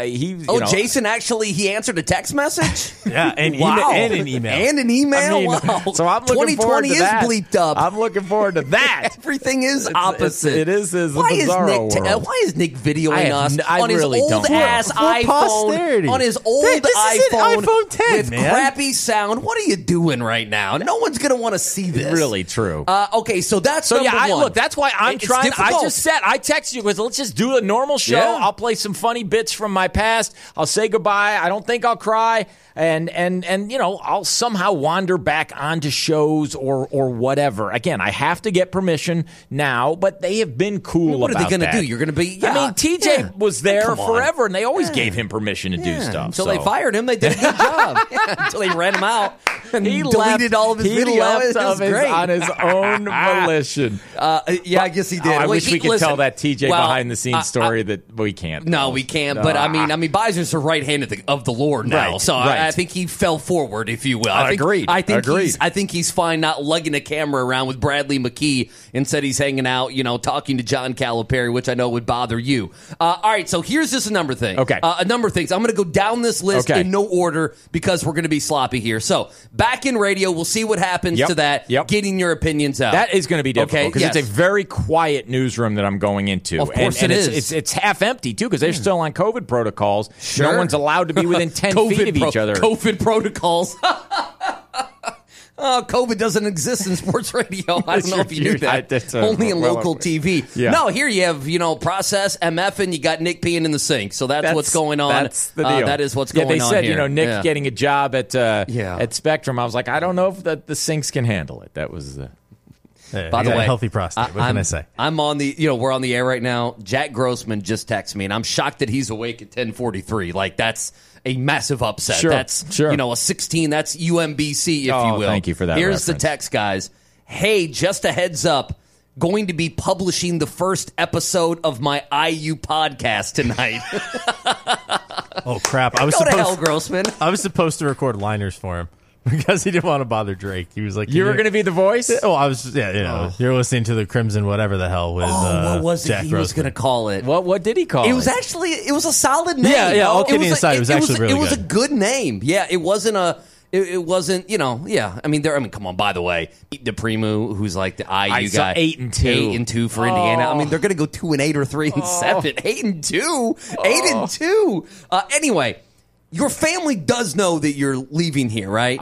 Jason actually he answered a text message. Yeah, and wow. and an email. And an email. I mean, wow. So I'm looking forward to 2020 is that. bleeped up. I'm looking forward to that. Everything is opposite. It is a why bizarro world. Why is Nick videoing us I on his really old don't ass know. iPhone? posterity. On his old This is an iPhone 10, with man. crappy sound. What are you doing right now? No one's going to want to see this. Really true. Okay, so that's So number one. look, that's why I'm It's trying. difficult. I texted you because let's just do a normal show. Yeah. I'll play some funny bits from my past. I'll say goodbye. I don't think I'll cry, and I'll somehow wander back onto shows or whatever. Again, I have to get permission now, but they have been cool. What are they going to do? You're going to be. I mean, TJ was there Come on. forever, and they always gave him permission to do stuff. Until they fired him, they did a good job. Until they ran him out and He deleted left, all of his he video. left It was great. on his own volition. I guess he did. I wish we could tell that TJ well, behind the scenes story that we can't. No, we can't. But I mean, Bizer's the right hand of the Lord now, Right, so right. I think he fell forward, if you will. Agreed. I think he's fine not lugging a camera around with Bradley McKee. Instead, he's hanging out, talking to John Calipari, which I know would bother you. All right, so here's just a number thing. Okay, a number of things. I'm going to go down this list in no order because we're going to be sloppy here. So back in radio, we'll see what happens to that. Getting your opinions out. That is going to be difficult because yes. it's a very quiet newsroom that I'm going into. Of course and it is. It's half empty, too, because they're still on COVID protocols. Sure. No one's allowed to be within 10 feet of each other. COVID protocols. COVID doesn't exist in sports radio. I don't know if you knew that. Only in local TV. Yeah. No, here you have, Process, MF, and you got Nick peeing in the sink. So that's what's going on. That's the deal. That is what's going on They said, here. Nick getting a job at Spectrum. I was like, I don't know if the sinks can handle it. That was By the way, healthy prostate. What can I say? I'm on the, we're on the air right now. Jack Grossman just texted me, and I'm shocked that he's awake at 10:43. Like, that's a massive upset. Sure, that's, sure. A 16. That's UMBC, if you will. Thank you for that Here's reference. the text, guys. Hey, just a heads up. Going to be publishing the first episode of my IU podcast tonight. Oh, crap. I was Go to hell, Grossman. I was supposed to record liners for him. because he didn't want to bother Drake. He was like, You were going to be the voice? Oh, I was. Yeah, you're listening to the Crimson, whatever the hell with. What was it Jack he was going to call it? What did he call it? It was actually it was a solid name. Yeah. All kidding aside, it was actually really good. It was a good name. Yeah, it wasn't a. It wasn't, Yeah, I mean, come on. By the way, DePrimo, who's like the IU guy, 8-2, 8-2 for Indiana. I mean, they're going to go 2-8 or 3-7. 8-2, 8-2. Anyway. Your family does know that you're leaving here, right?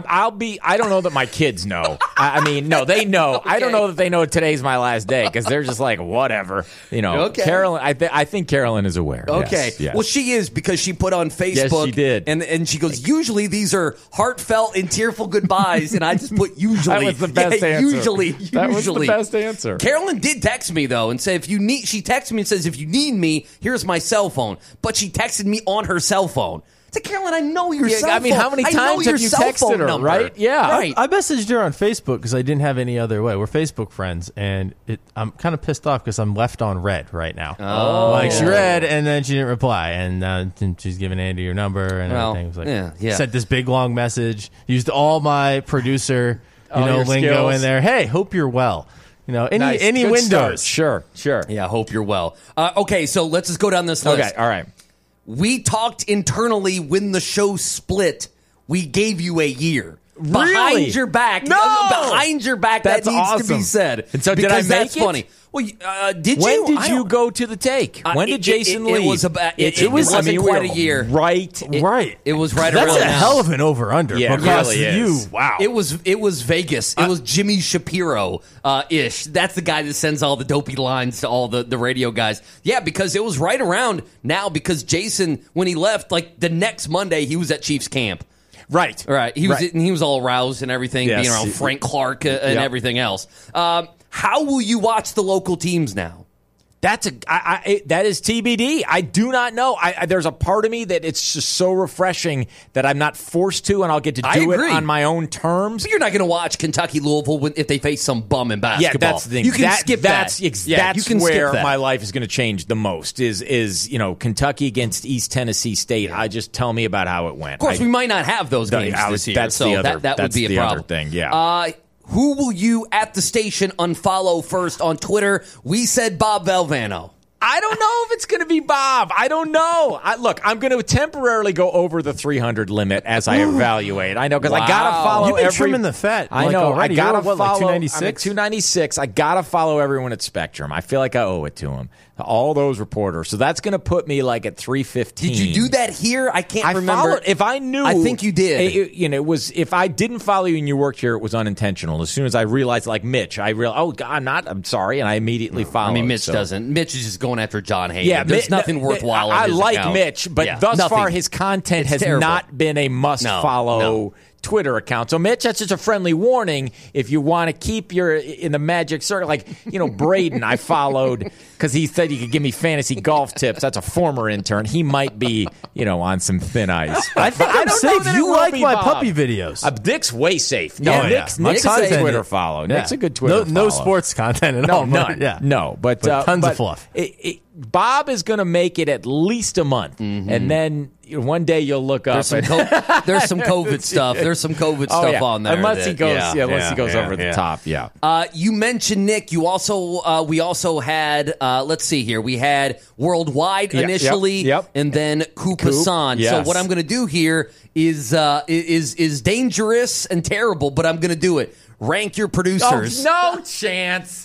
I don't know that my kids know. I mean, no, they know. Okay. I don't know that they know today's my last day because they're just like, whatever. Okay. Carolyn, I think Carolyn is aware. Okay. Yes. Well, she is because she put on Facebook. Yes, she did. And she goes, usually these are heartfelt and tearful goodbyes. And I just put usually. That was the best answer. Usually. That was the best answer. Carolyn did text me, though, and said, she texted me and says, if you need me, here's my cell phone. But she texted me on her cell phone. I said, Carolyn, I know your cell phone. I mean, how many times have you texted her, number. right? Yeah. Right. I messaged her on Facebook because I didn't have any other way. We're Facebook friends, and I'm kind of pissed off because I'm left on red right now. Oh. She read, and then she didn't reply, and she's giving Andy your number and everything. It was like, sent this big, long message, used all my producer lingo skills in there. Hey, hope you're well. Any Good windows. Start. Sure. Yeah, hope you're well. Okay, so let's just go down this list. Okay, all right. We talked internally when the show split. We gave you a year. Really? Behind your back. No! Behind your back. That's that needs to awesome. be said. And so did I because make that's it? funny. Well, did you? When did you go to the take? When did Jason leave? It was about. It wasn't quite a year. Right. It was right That's around a now. hell of an over-under. Yeah, it because really is. Wow. It was Vegas. It was Jimmy Shapiro ish. That's the guy that sends all the dopey lines to all the radio guys. Yeah, because it was right around now. Because Jason, when he left, like the next Monday, he was at Chiefs camp. Right. He was all aroused and everything, being around Frank Clark and everything else. How will you watch the local teams now? That is TBD. I do not know. There's a part of me that it's just so refreshing that I'm not forced to, and I'll get to do it on my own terms. But you're not going to watch Kentucky Louisville if they face some bum in basketball. Yeah, that's the thing. You can skip that. That's where my life is going to change the most. Is Kentucky against East Tennessee State? Tell me about how it went. Of course, we might not have those games this year. That's so the other. that would be a problem. Other thing. Yeah. Who will you at the station unfollow first on Twitter? We said Bob Valvano. I don't know if it's going to be Bob. I don't know. Look, I'm going to temporarily go over the 300 limit as I evaluate. I know because I got to follow. You've been trimming the fat. I know. Already. I got to follow. Like 296. I'm at 296. I got to follow everyone at Spectrum. I feel like I owe it to them. All those reporters. So that's going to put me like at 315. Did you do that here? I can't remember. If I knew, I think you did. It was. If I didn't follow you and you worked here, it was unintentional. As soon as I realized, like Mitch, I realized, oh God, I'm sorry, and I immediately followed. I mean, Mitch doesn't. Mitch is just going after John Hayden. Yeah, there's nothing worthwhile. I on his like account. Mitch, but thus far his content has not been a must-follow Twitter account. So, Mitch, that's just a friendly warning. If you want to keep your in the magic circle, like Braden, I followed because he said he could give me fantasy golf tips. That's a former intern. He might be, on some thin ice. I think I'm safe. You like my puppy videos. Nick's way safe. Nick's a Twitter follow. Nick's a good Twitter follow. No sports content at all. None. Yeah. No, but tons of fluff. Bob is going to make it at least a month, and then one day you'll look up. There's some COVID stuff. There's some COVID stuff on there. Unless he goes over the top. Yeah. You mentioned Nick. You also we also had let's see here. We had Worldwide initially, and then Coop Hassan. Yes. So what I'm going to do here is dangerous and terrible, but I'm going to do it. Rank your producers. Oh, no chance.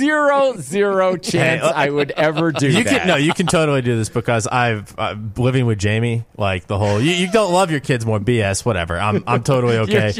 Zero chance I would ever do that. You can totally do this because I've living with Jamie, like the whole you don't love your kids more BS, whatever. I'm totally okay.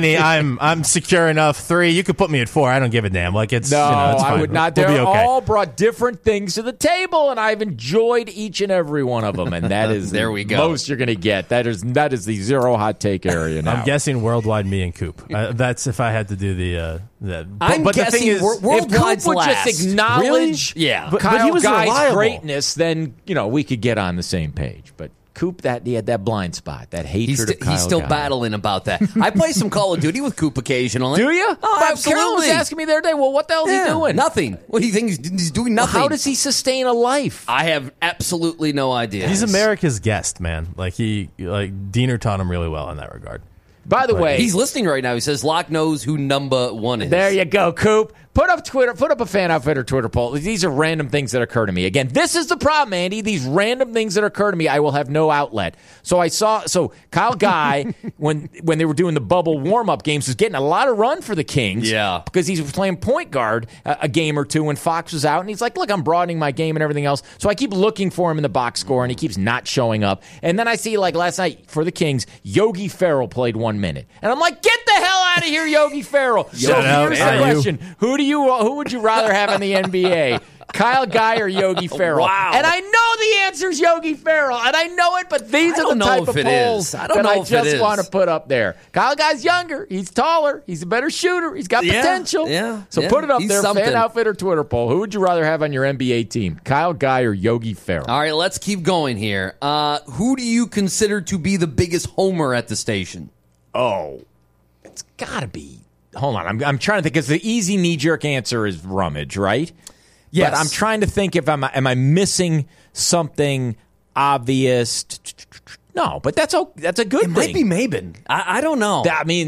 I'm secure enough. 3, you could put me at 4. I don't give a damn. Like it's no, it's fine. I would not. They're all brought different things to the table, and I've enjoyed each and every one of them. And that is there we go. Most you're going to get. That is the zero hot take area now. I'm guessing Worldwide, me and Coop. That's if I had to do the. I'm but guessing the thing is, Worldwide if Coop would just acknowledge but he was Guy's reliable. greatness, then we could get on the same page. But Coop, he had that blind spot, that hatred of Kyle He's still Guy. battling about that. I play some Call of Duty with Coop occasionally. Do you? Oh, absolutely. Carol was asking me the other day, well, what the hell is he doing? Nothing. What do you think he's doing? Nothing. Well, how does he sustain a life? I have absolutely no idea. He's America's guest, man. Like Diener taught him really well in that regard. By the way, he's listening right now. He says Locke knows who number one is. There you go, Coop. Put up a Fan Outfitter Twitter poll. These are random things that occur to me. Again, this is the problem, Andy. These random things that occur to me, I will have no outlet. So Kyle Guy, when they were doing the bubble warm-up games, was getting a lot of run for the Kings. Yeah. Because he was playing point guard a game or two when Fox was out. And he's like, look, I'm broadening my game and everything else. So I keep looking for him in the box score, and he keeps not showing up. And then I see, like last night for the Kings, Yogi Ferrell played 1 minute. And I'm like, get the hell out of here, Yogi Ferrell. So here's the question. Who would you rather have in the NBA? Kyle Guy or Yogi Ferrell? Wow. And I know the answer is Yogi Ferrell, and I know it, but these are the type of polls that I just want to put up there. Kyle Guy's younger. He's taller. He's a better shooter. He's got potential. Yeah. So put it up there. Something. Fan Outfitter Twitter poll. Who would you rather have on your NBA team? Kyle Guy or Yogi Ferrell? All right, let's keep going here. Who do you consider to be the biggest homer at the station? Oh, it's got to be. Hold on. I'm trying to think, because the easy knee-jerk answer is Rummage, right? Yes. But I'm trying to think if am I missing something obvious? No, but that's a good thing. It might be Maben. I don't know.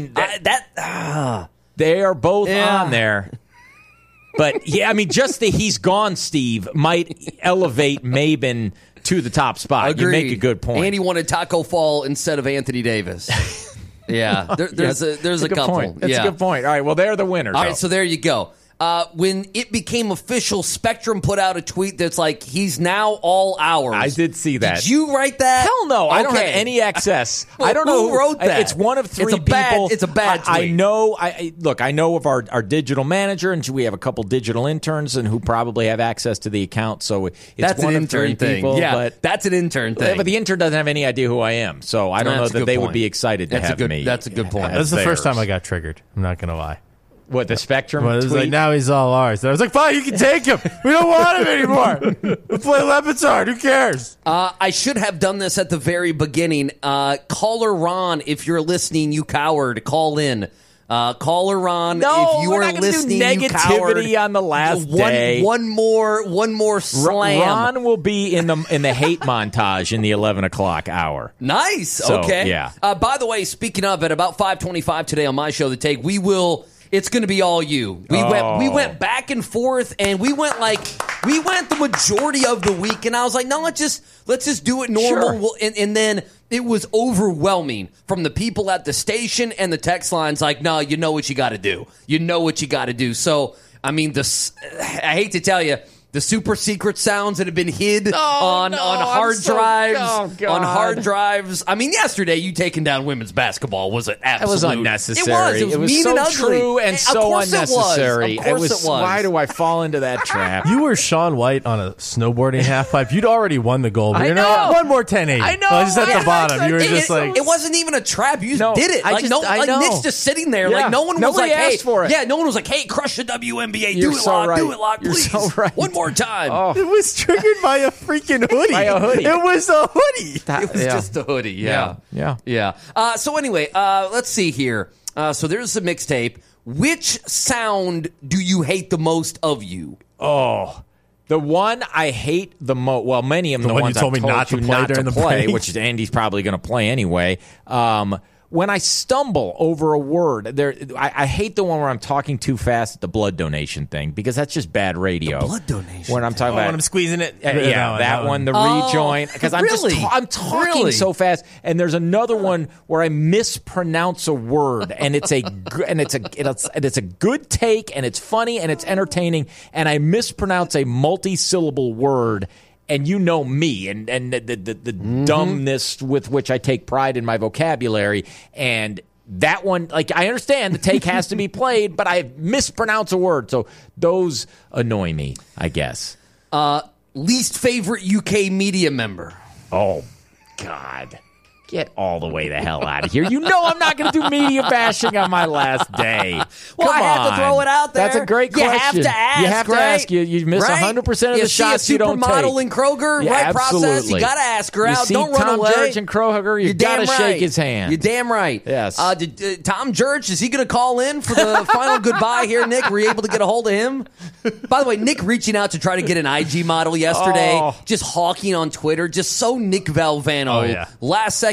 They are both on there. But, yeah, I mean, just that he's gone, Steve, might elevate Maben to the top spot. Agreed. You make a good point. And he wanted Taco Fall instead of Anthony Davis. Yeah, there's a couple. Point. That's a good point. All right, well, they're the winners. All right, so there you go. When it became official, Spectrum put out a tweet that's like, he's now all ours. I did see that. Did you write that? Hell no. Okay. I don't have any access. Well, I don't know who wrote that. It's one of three people. It's a bad tweet. I know. I know of our digital manager, and we have a couple digital interns and who probably have access to the account. So that's one an of three intern thing. people. Yeah, but that's an intern thing. But the intern doesn't have any idea who I am. So I don't know that they would be excited to have me. That's a good point. That's the first time I got triggered. I'm not going to lie. What, the Spectrum Well, it was tweet? like, now he's all ours. And I was like, fine, you can take him. We don't want him anymore. We'll play Leopard. Who cares? I should have done this at the very beginning. Caller Ron, if you're listening, you coward, call in. Caller Ron, if you are listening, negativity you coward. On the last day. One more slam. Ron will be in the hate montage in the 11 o'clock hour. Nice. So, okay. Yeah. By the way, speaking of, at about 5:25 today on my show, The Take, it's going to be all you. We went back and forth, and we went the majority of the week, and I was like, no, let's just do it normal. Sure. And then it was overwhelming from the people at the station and the text lines. Like, no, you know what you got to do. You know what you got to do. So, I mean, I hate to tell you, the super secret sounds that have been hid on hard drives. On hard drives. I mean, yesterday you taking down women's basketball was an absolute. It was unnecessary. It was mean so and ugly. true and so unnecessary. Of course it was. Why do I fall into that trap? You were Shaun White on a snowboarding half pipe. You'd already won the gold. But I know. One more 1080. I know. Just at the bottom. You were just like. It wasn't even a trap. You just did it. I know. Nick's just sitting there. Yeah. Like no one was Nobody like, hey, asked for it. Yeah, no one was like, hey, crush the WNBA. You're do it, so Locke. right. Do it, Locke, You're please. so right. One more time. Oh. It was triggered by a freaking hoodie. By a hoodie. It was a hoodie. It was just a hoodie. Yeah. So anyway, let's see here. So there's the mixtape. Which sound do you hate the most of you? Oh, the one I hate the most. Well, many of them. The The one ones you told I've me not to you play not during to the play, break. which Andy's probably going to play anyway. When I stumble over a word, I hate the one where I'm talking too fast at the blood donation thing, because that's just bad radio. The blood donation. When I'm talking about when I'm squeezing it. that one, the rejoin, because I'm I'm talking so fast. And there's another one where I mispronounce a word, and it's a good take, and it's funny, and it's entertaining, and I mispronounce a multi-syllable word. And you know me and the dumbness with which I take pride in my vocabulary. And that one, like, I understand the take has to be played, but I mispronounce a word. So those annoy me, I guess. Least favorite UK media member? Oh, God. Get all the way the hell out of here. You know I'm not going to do media bashing on my last day. Well, Come I have on. to throw it out there. That's a great question. You have to ask, You have to ask. You miss 100% of the shots you don't take. You see a supermodel in Kroger, right process, you got to ask her out. Don't run away. Tom Jurge in Kroger, you got to shake his hand. You're damn right. Yes. Tom Jurge, is he going to call in for the final goodbye here, Nick? Were you able to get a hold of him? By the way, Nick reaching out to try to get an IG model yesterday, just hawking on Twitter, just so Nick Valvano. Oh, yeah. Last second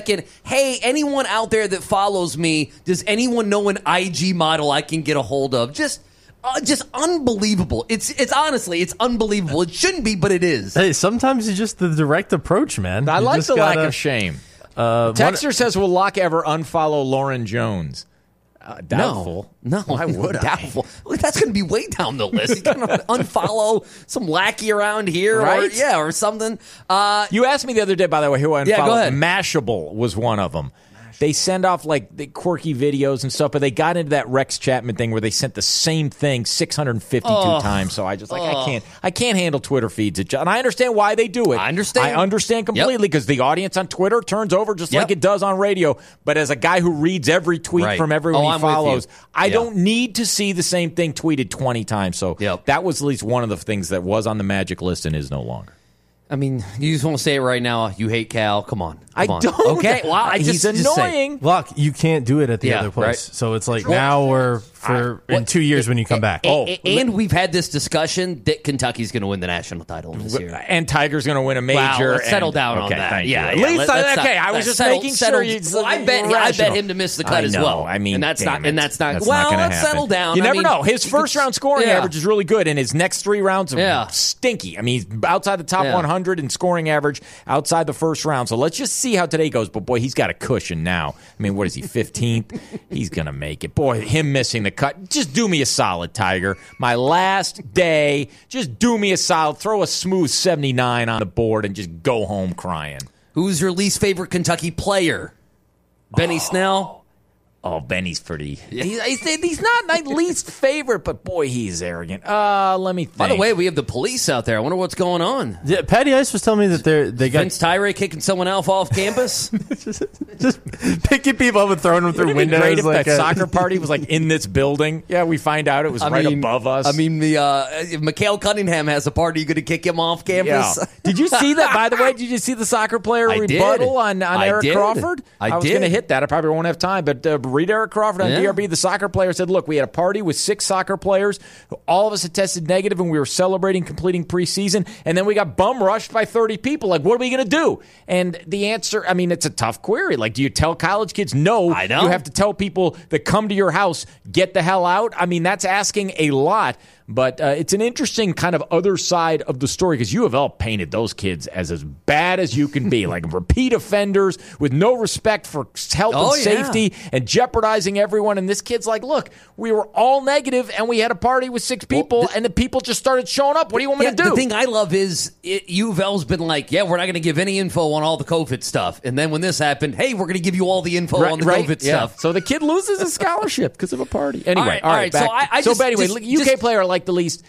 second, hey, anyone out there that follows me, does anyone know an IG model I can get a hold of? Just unbelievable. It's honestly, it's unbelievable. It shouldn't be, but it is. Hey, sometimes it's just the direct approach, man. I like the lack of shame. Texter says, will Locke ever unfollow Lauren Jones? Doubtful. No. Why would I? Doubtful. Look, that's going to be way down the list. He's going to unfollow some lackey around here, Right? or something. You asked me the other day, by the way, who I unfollowed. Yeah, go ahead. Mashable was one of them. They send off like the quirky videos and stuff, but they got into that Rex Chapman thing where they sent the same thing 652 times. So I just I can't handle Twitter feeds. And I understand why they do it. I understand completely because the audience on Twitter turns over just like it does on radio. But as a guy who reads every tweet from everyone he follows, I don't need to see the same thing tweeted 20 times. So that was at least one of the things that was on the magic list and is no longer. I mean, you just want to say it right now. You hate Cal. Come on. I don't. Okay. Well, he's annoying. Locke, you can't do it at the other place. Right. So it's like now or in 2 years when you come back. And we've had this discussion that Kentucky's going to win the national title this year. And Tiger's going to win a major. Wow, let's settle down on that. Thank you. Yeah, At least I was just making sure. I bet him to miss the cut as well. I mean, that's not. That's well, not gonna let's happen. settle down. You never know. His first round scoring average is really good, and his next 3 rounds are stinky. I mean, he's outside the top 100 in scoring average outside the first round. So let's just see how today goes. But boy, he's got a cushion now. I mean, what is he, 15th? He's going to make it. Boy, him missing the cut. Just do me a solid, Tiger. My last day, just do me a solid. Throw a smooth 79 on the board and just go home crying. Who's your least favorite Kentucky player? Benny Snell? Oh, Benny's pretty. He's not my least favorite, but boy, he's arrogant. Let me think. By the way, we have the police out there. I wonder what's going on. Yeah, Patty Ice was telling me that they got Vince Tyree kicking someone else off campus. just picking people up and throwing them through windows. Great if that soccer party was like in this building. Yeah, we find out it was right above us. I mean, if Mikhail Cunningham has a party, you going to kick him off campus? Yeah. Did you see that? By the way, did you see the soccer player rebuttal on Eric Crawford? I was going to hit that. I probably won't have time, but read Eric Crawford on DRB. The soccer player said, look, we had a party with 6 soccer players. All of us had tested negative, and we were celebrating completing preseason. And then we got bum rushed by 30 people. Like, what are we going to do? And the answer, I mean, it's a tough query. Like, do you tell college kids? No. I know. You have to tell people that come to your house, get the hell out. I mean, that's asking a lot. But it's an interesting kind of other side of the story because U of L painted those kids as bad as you can be, like repeat offenders with no respect for health and safety and jeopardizing everyone. And this kid's like, look, we were all negative and we had a party with 6 people and the people just started showing up. What do you want me to do? The thing I love is U of L's been like, we're not going to give any info on all the COVID stuff. And then when this happened, hey, we're going to give you all the info on the COVID stuff. So the kid loses his scholarship because of a party. Anyway, all right. Back. So anyway, UK player like the least.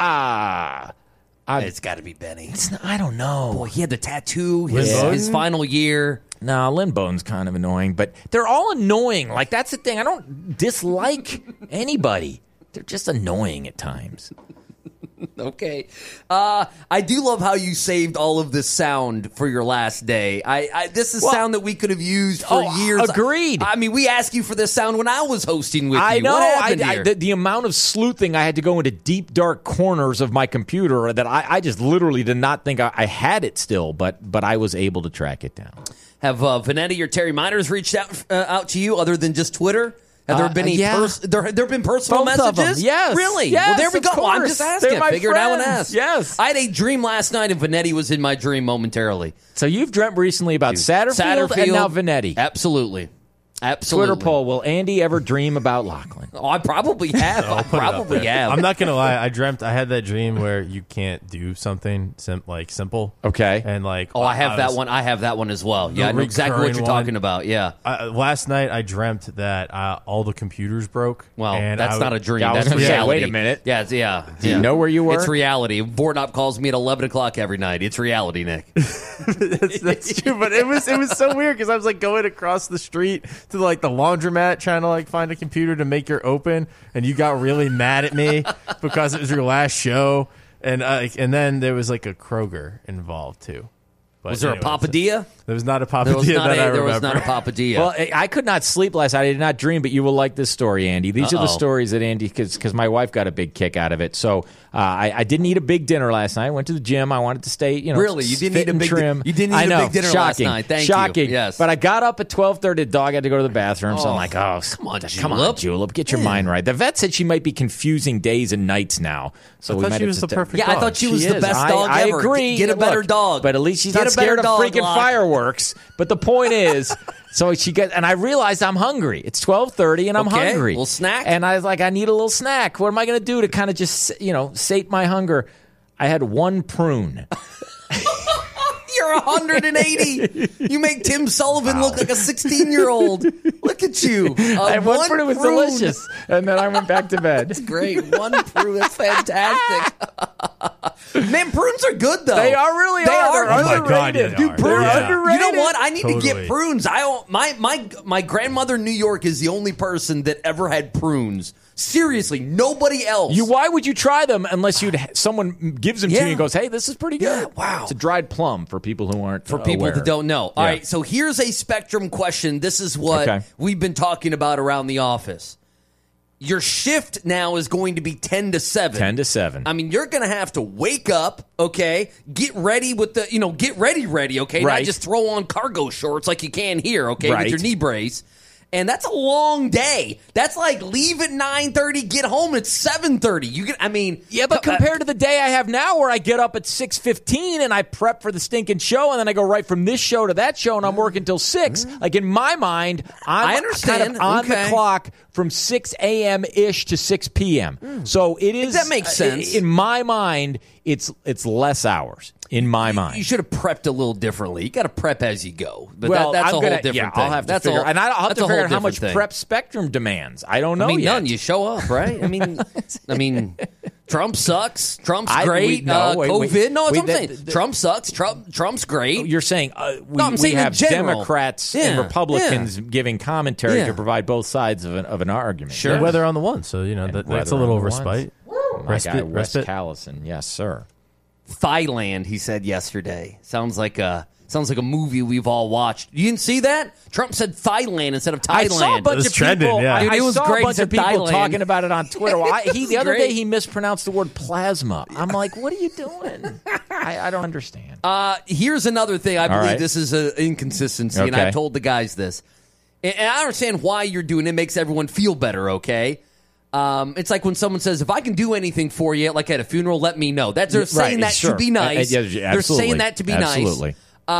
It's got to be Benny. I don't know. Boy, he had the tattoo his final year. No, Lynn Bone's kind of annoying, but they're all annoying. Like, that's the thing. I don't dislike anybody. They're just annoying at times. Okay. I do love how you saved all of this sound for your last day. This is sound that we could have used for years. Agreed. I mean, we asked you for this sound when I was hosting with you. I know. What happened here? The amount of sleuthing I had to go into deep, dark corners of my computer that I just literally did not think I had it still, but I was able to track it down. Have Vanetti or Terry Miners reached out to you other than just Twitter? Have there been there have been personal Both messages? Of them. Yes. Really? Yes, well, there we go. I'm just asking. I figured I would ask. Yes. I had a dream last night, and Vanetti was in my dream momentarily. So you've dreamt recently about Satterfield and now Vanetti. Absolutely. Twitter poll, will Andy ever dream about Lachlan? Oh, I probably have. I probably have. I'm not going to lie. I had that dream where you can't do something simple. Okay. And like, I have that one. I have that one as well. Yeah, I know exactly what you're talking about. Yeah. Last night I dreamt that all the computers broke. Well, and that's not a dream. That's reality. Wait a minute. Yeah. Do you know where you were? It's reality. Vornop calls me at 11 o'clock every night. It's reality, Nick. that's true. But it was so weird because I was like going across the street to like the laundromat trying to like find a computer to make your open, and you got really mad at me because it was your last show, and then there was like a Kroger involved too. But was there a Papadilla? There was not a Papadilla that I remember. There was not a Papadilla. Well, I could not sleep last night. I did not dream, but you will like this story, Andy. These are the stories that Andy, because my wife got a big kick out of it. So I didn't eat a big dinner last night. I went to the gym. I wanted to stay, really, you didn't eat a big trim. You didn't eat a big dinner last night. Thank Shocking. you. Yes, but I got up at 12:30. The dog had to go to the bathroom, so I'm like, come on, Julep, get your mind right. The vet said she might be confusing days and nights now. So I thought she was the perfect dog. I thought she was the best dog I ever. agree. Get a better dog. But at least she's not scared of freaking fireworks. But the point is, so she gets, and I realized I'm hungry. It's 12:30 and I'm hungry. Little snack. And I was like, I need a little snack. What am I going to do to kind of just, sate my hunger? I had one prune. You're 180. You make Tim Sullivan look like a 16-year-old. Look at you. And one prune was delicious. And then I went back to bed. That's great. One prune. That's fantastic. Man, prunes are good, though. They are really They are. They're underrated. Dude, prunes are underrated. You know what? I need to get prunes. My grandmother in New York is the only person that ever had prunes. Seriously, nobody else. Why would you try them unless someone gives them to you and goes, hey, this is pretty good. Yeah, wow. It's a dried plum for people who aren't For people aware. that don't know. All right, so here's a spectrum question. This is what we've been talking about around the office. Your shift now is going to be 10 to 7. 10 to 7. I mean, you're going to have to wake up, okay, get ready with the, get ready, okay? Right. Not just throw on cargo shorts like you can here, okay, right. with your knee brace. And that's a long day. That's like leave at 9:30, get home at 7:30. Yeah, but compared to the day I have now where I get up at 6:15 and I prep for the stinking show and then I go right from this show to that show and I'm working till 6. Like in my mind, I I'm understand. kind of on the clock from 6 a.m.-ish to 6 p.m. So it is. That makes sense. In my mind, it's less hours. In my mind, you should have prepped a little differently. You got to prep as you go. But well, that's a whole different thing. I'll have to figure, and I'll have to figure out how much prep Spectrum demands. I don't know. yet. None. You show up, right? I mean, Trump sucks. Trump's great. COVID. No, that's what I'm saying. Trump sucks. Trump's great. You're saying I'm saying have in general. Democrats and Republicans giving commentary to provide both sides of an argument. Sure. And weather on the one, so that's a little respite. My guy, Wes Callison. Yes, sir. Thailand, he said yesterday. Sounds like a movie we've all watched. You didn't see that? Trump said Thailand instead of Thailand. I saw a bunch of people. Dude, it was saw great. a bunch of people Thailand. talking about it on Twitter. The other great. day he mispronounced the word plasma. I'm like, what are you doing? I don't understand. Here's another thing. I believe right. this is an inconsistency, and I told the guys this. And I understand why you're doing it. It makes everyone feel better, okay? It's like when someone says, if I can do anything for you, like at a funeral, let me know. They're saying that to be nice. They're saying that to be nice.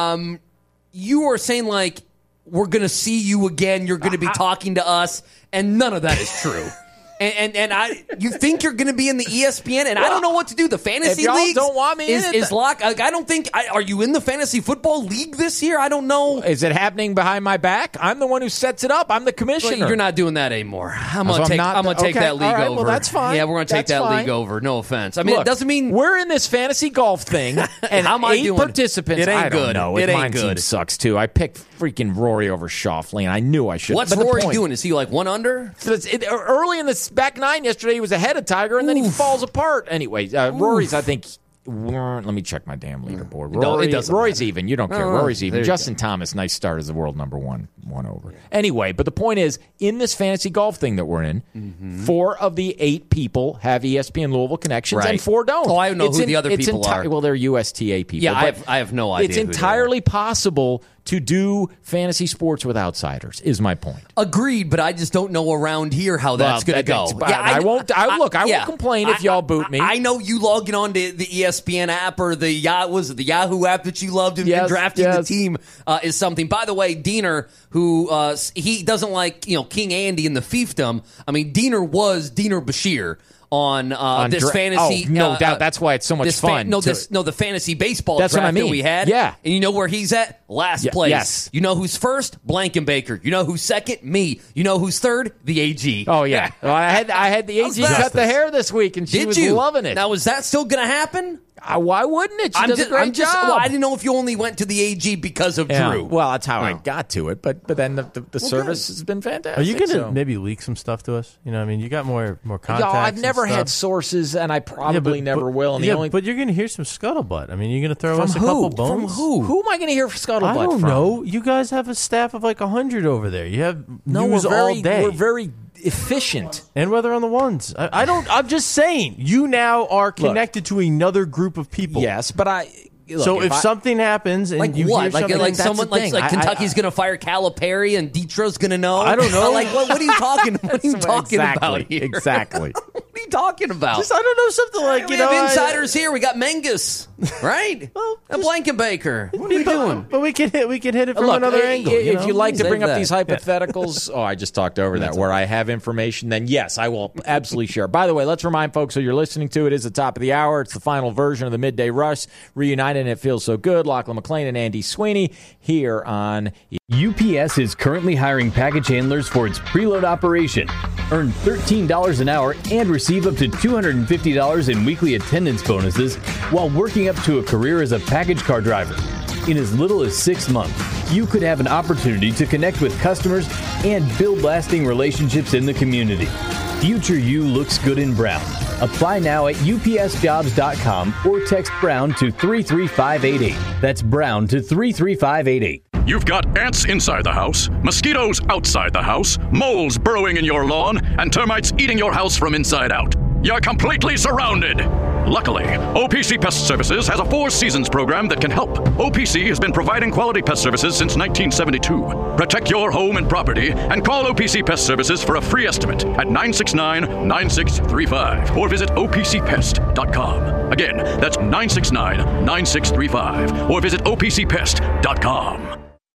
You are saying, like, we're going to see you again. You're going to be talking to us. And none of that is true. And you think you're going to be in the ESPN, and I don't know what to do. The fantasy league don't want me is locked. I don't think. Are you in the fantasy football league this year? I don't know. Is it happening behind my back? I'm the one who sets it up. I'm the commissioner. Well, you're not doing that anymore. I'm going to take that league over. Well, that's fine. Yeah, we're going to take that league over. No offense. I mean, Look, it doesn't mean we're in this fantasy golf thing, and how am I 8 doing? participants. It ain't I don't good. know. It ain't Mine good. team sucks too. I picked freaking Rory over Schauffele, and I knew I should. What's Rory doing? Is he like one under? Early in the back nine yesterday, he was ahead of Tiger, and then he falls apart. Anyway, Rory's, I think. Let me check my damn leaderboard. Rory's even. You don't care. Rory's even. Justin Thomas, nice start as the world number one over. Anyway, but the point is, in this fantasy golf thing that we're in, 4 of the 8 people have ESPN Louisville connections, and 4 don't. Oh, I know who the other people are. Well, they're USTA people. Yeah, I have no idea. It's entirely possible to do fantasy sports with outsiders, is my point. Agreed, but I just don't know around here how that's going to go. I won't complain if y'all boot me. I know you logging on to the ESPN app or the Yahoo app that you loved and drafting the team is something. By the way, Diener, who he doesn't like King Andy in the fiefdom. I mean, Diener was Diener Bashir on this fantasy. Oh, no doubt. That's why it's so much fun. The fantasy baseball that's draft what I mean. that we had. Yeah. And you know where he's at? Last place. Yes. You know who's first? Blankenbaker. You know who's second? Me. You know who's third? The AG. Oh, yeah. Well, I had the AG cut the hair this week, and she was loving it. Now, is that still going to happen? Why wouldn't it? She does a great job. Well, I didn't know if you only went to the AG because of Drew. Well, that's how I got to it. But then the service has been fantastic. Are you going to maybe leak some stuff to us? You know, I mean, you got more contacts. No, I've never and stuff. had sources, and I probably never will. And but you're going to hear some scuttlebutt. I mean, you're going to throw from us a who? couple bones. From who? Who am I going to hear scuttlebutt I don't from? know. You guys have a staff of like 100 over there. You have news all day. We're very efficient. And whether on the ones. I'm just saying, you now are connected to another group of people. Yes, but so if something happens and like you what? hear something, like someone like Kentucky's going to fire Calipari and Detro's going to know. I don't know. Like what are you talking? What are you talking about here? Exactly. What are you talking about? I don't know, something like we have insiders here. We got Mengus, right? And Blankenbaker. What are we doing? But we can hit it from another angle. If you like to bring up these hypotheticals, I just talked over that. Where I have information, then yes, I will absolutely share. By the way, let's remind folks who you're listening to. It is the top of the hour. It's the final version of the Midday Rush reunited, and it feels so good. Lachlan McClain and Andy Sweeney here on. UPS is currently hiring package handlers for its preload operation. Earn $13 an hour and receive up to $250 in weekly attendance bonuses while working up to a career as a package car driver. In as little as 6 months, you could have an opportunity to connect with customers and build lasting relationships in the community. Future you looks good in brown. Apply now at upsjobs.com or text Brown to 33588. That's Brown to 33588. You've got ants inside the house, mosquitoes outside the house, moles burrowing in your lawn, and termites eating your house from inside out. You're completely surrounded. Luckily, OPC Pest Services has a 4 seasons program that can help. OPC has been providing quality pest services since 1972. Protect your home and property and call OPC Pest Services for a free estimate at 969-9635 or visit opcpest.com. Again, that's 969-9635 or visit opcpest.com.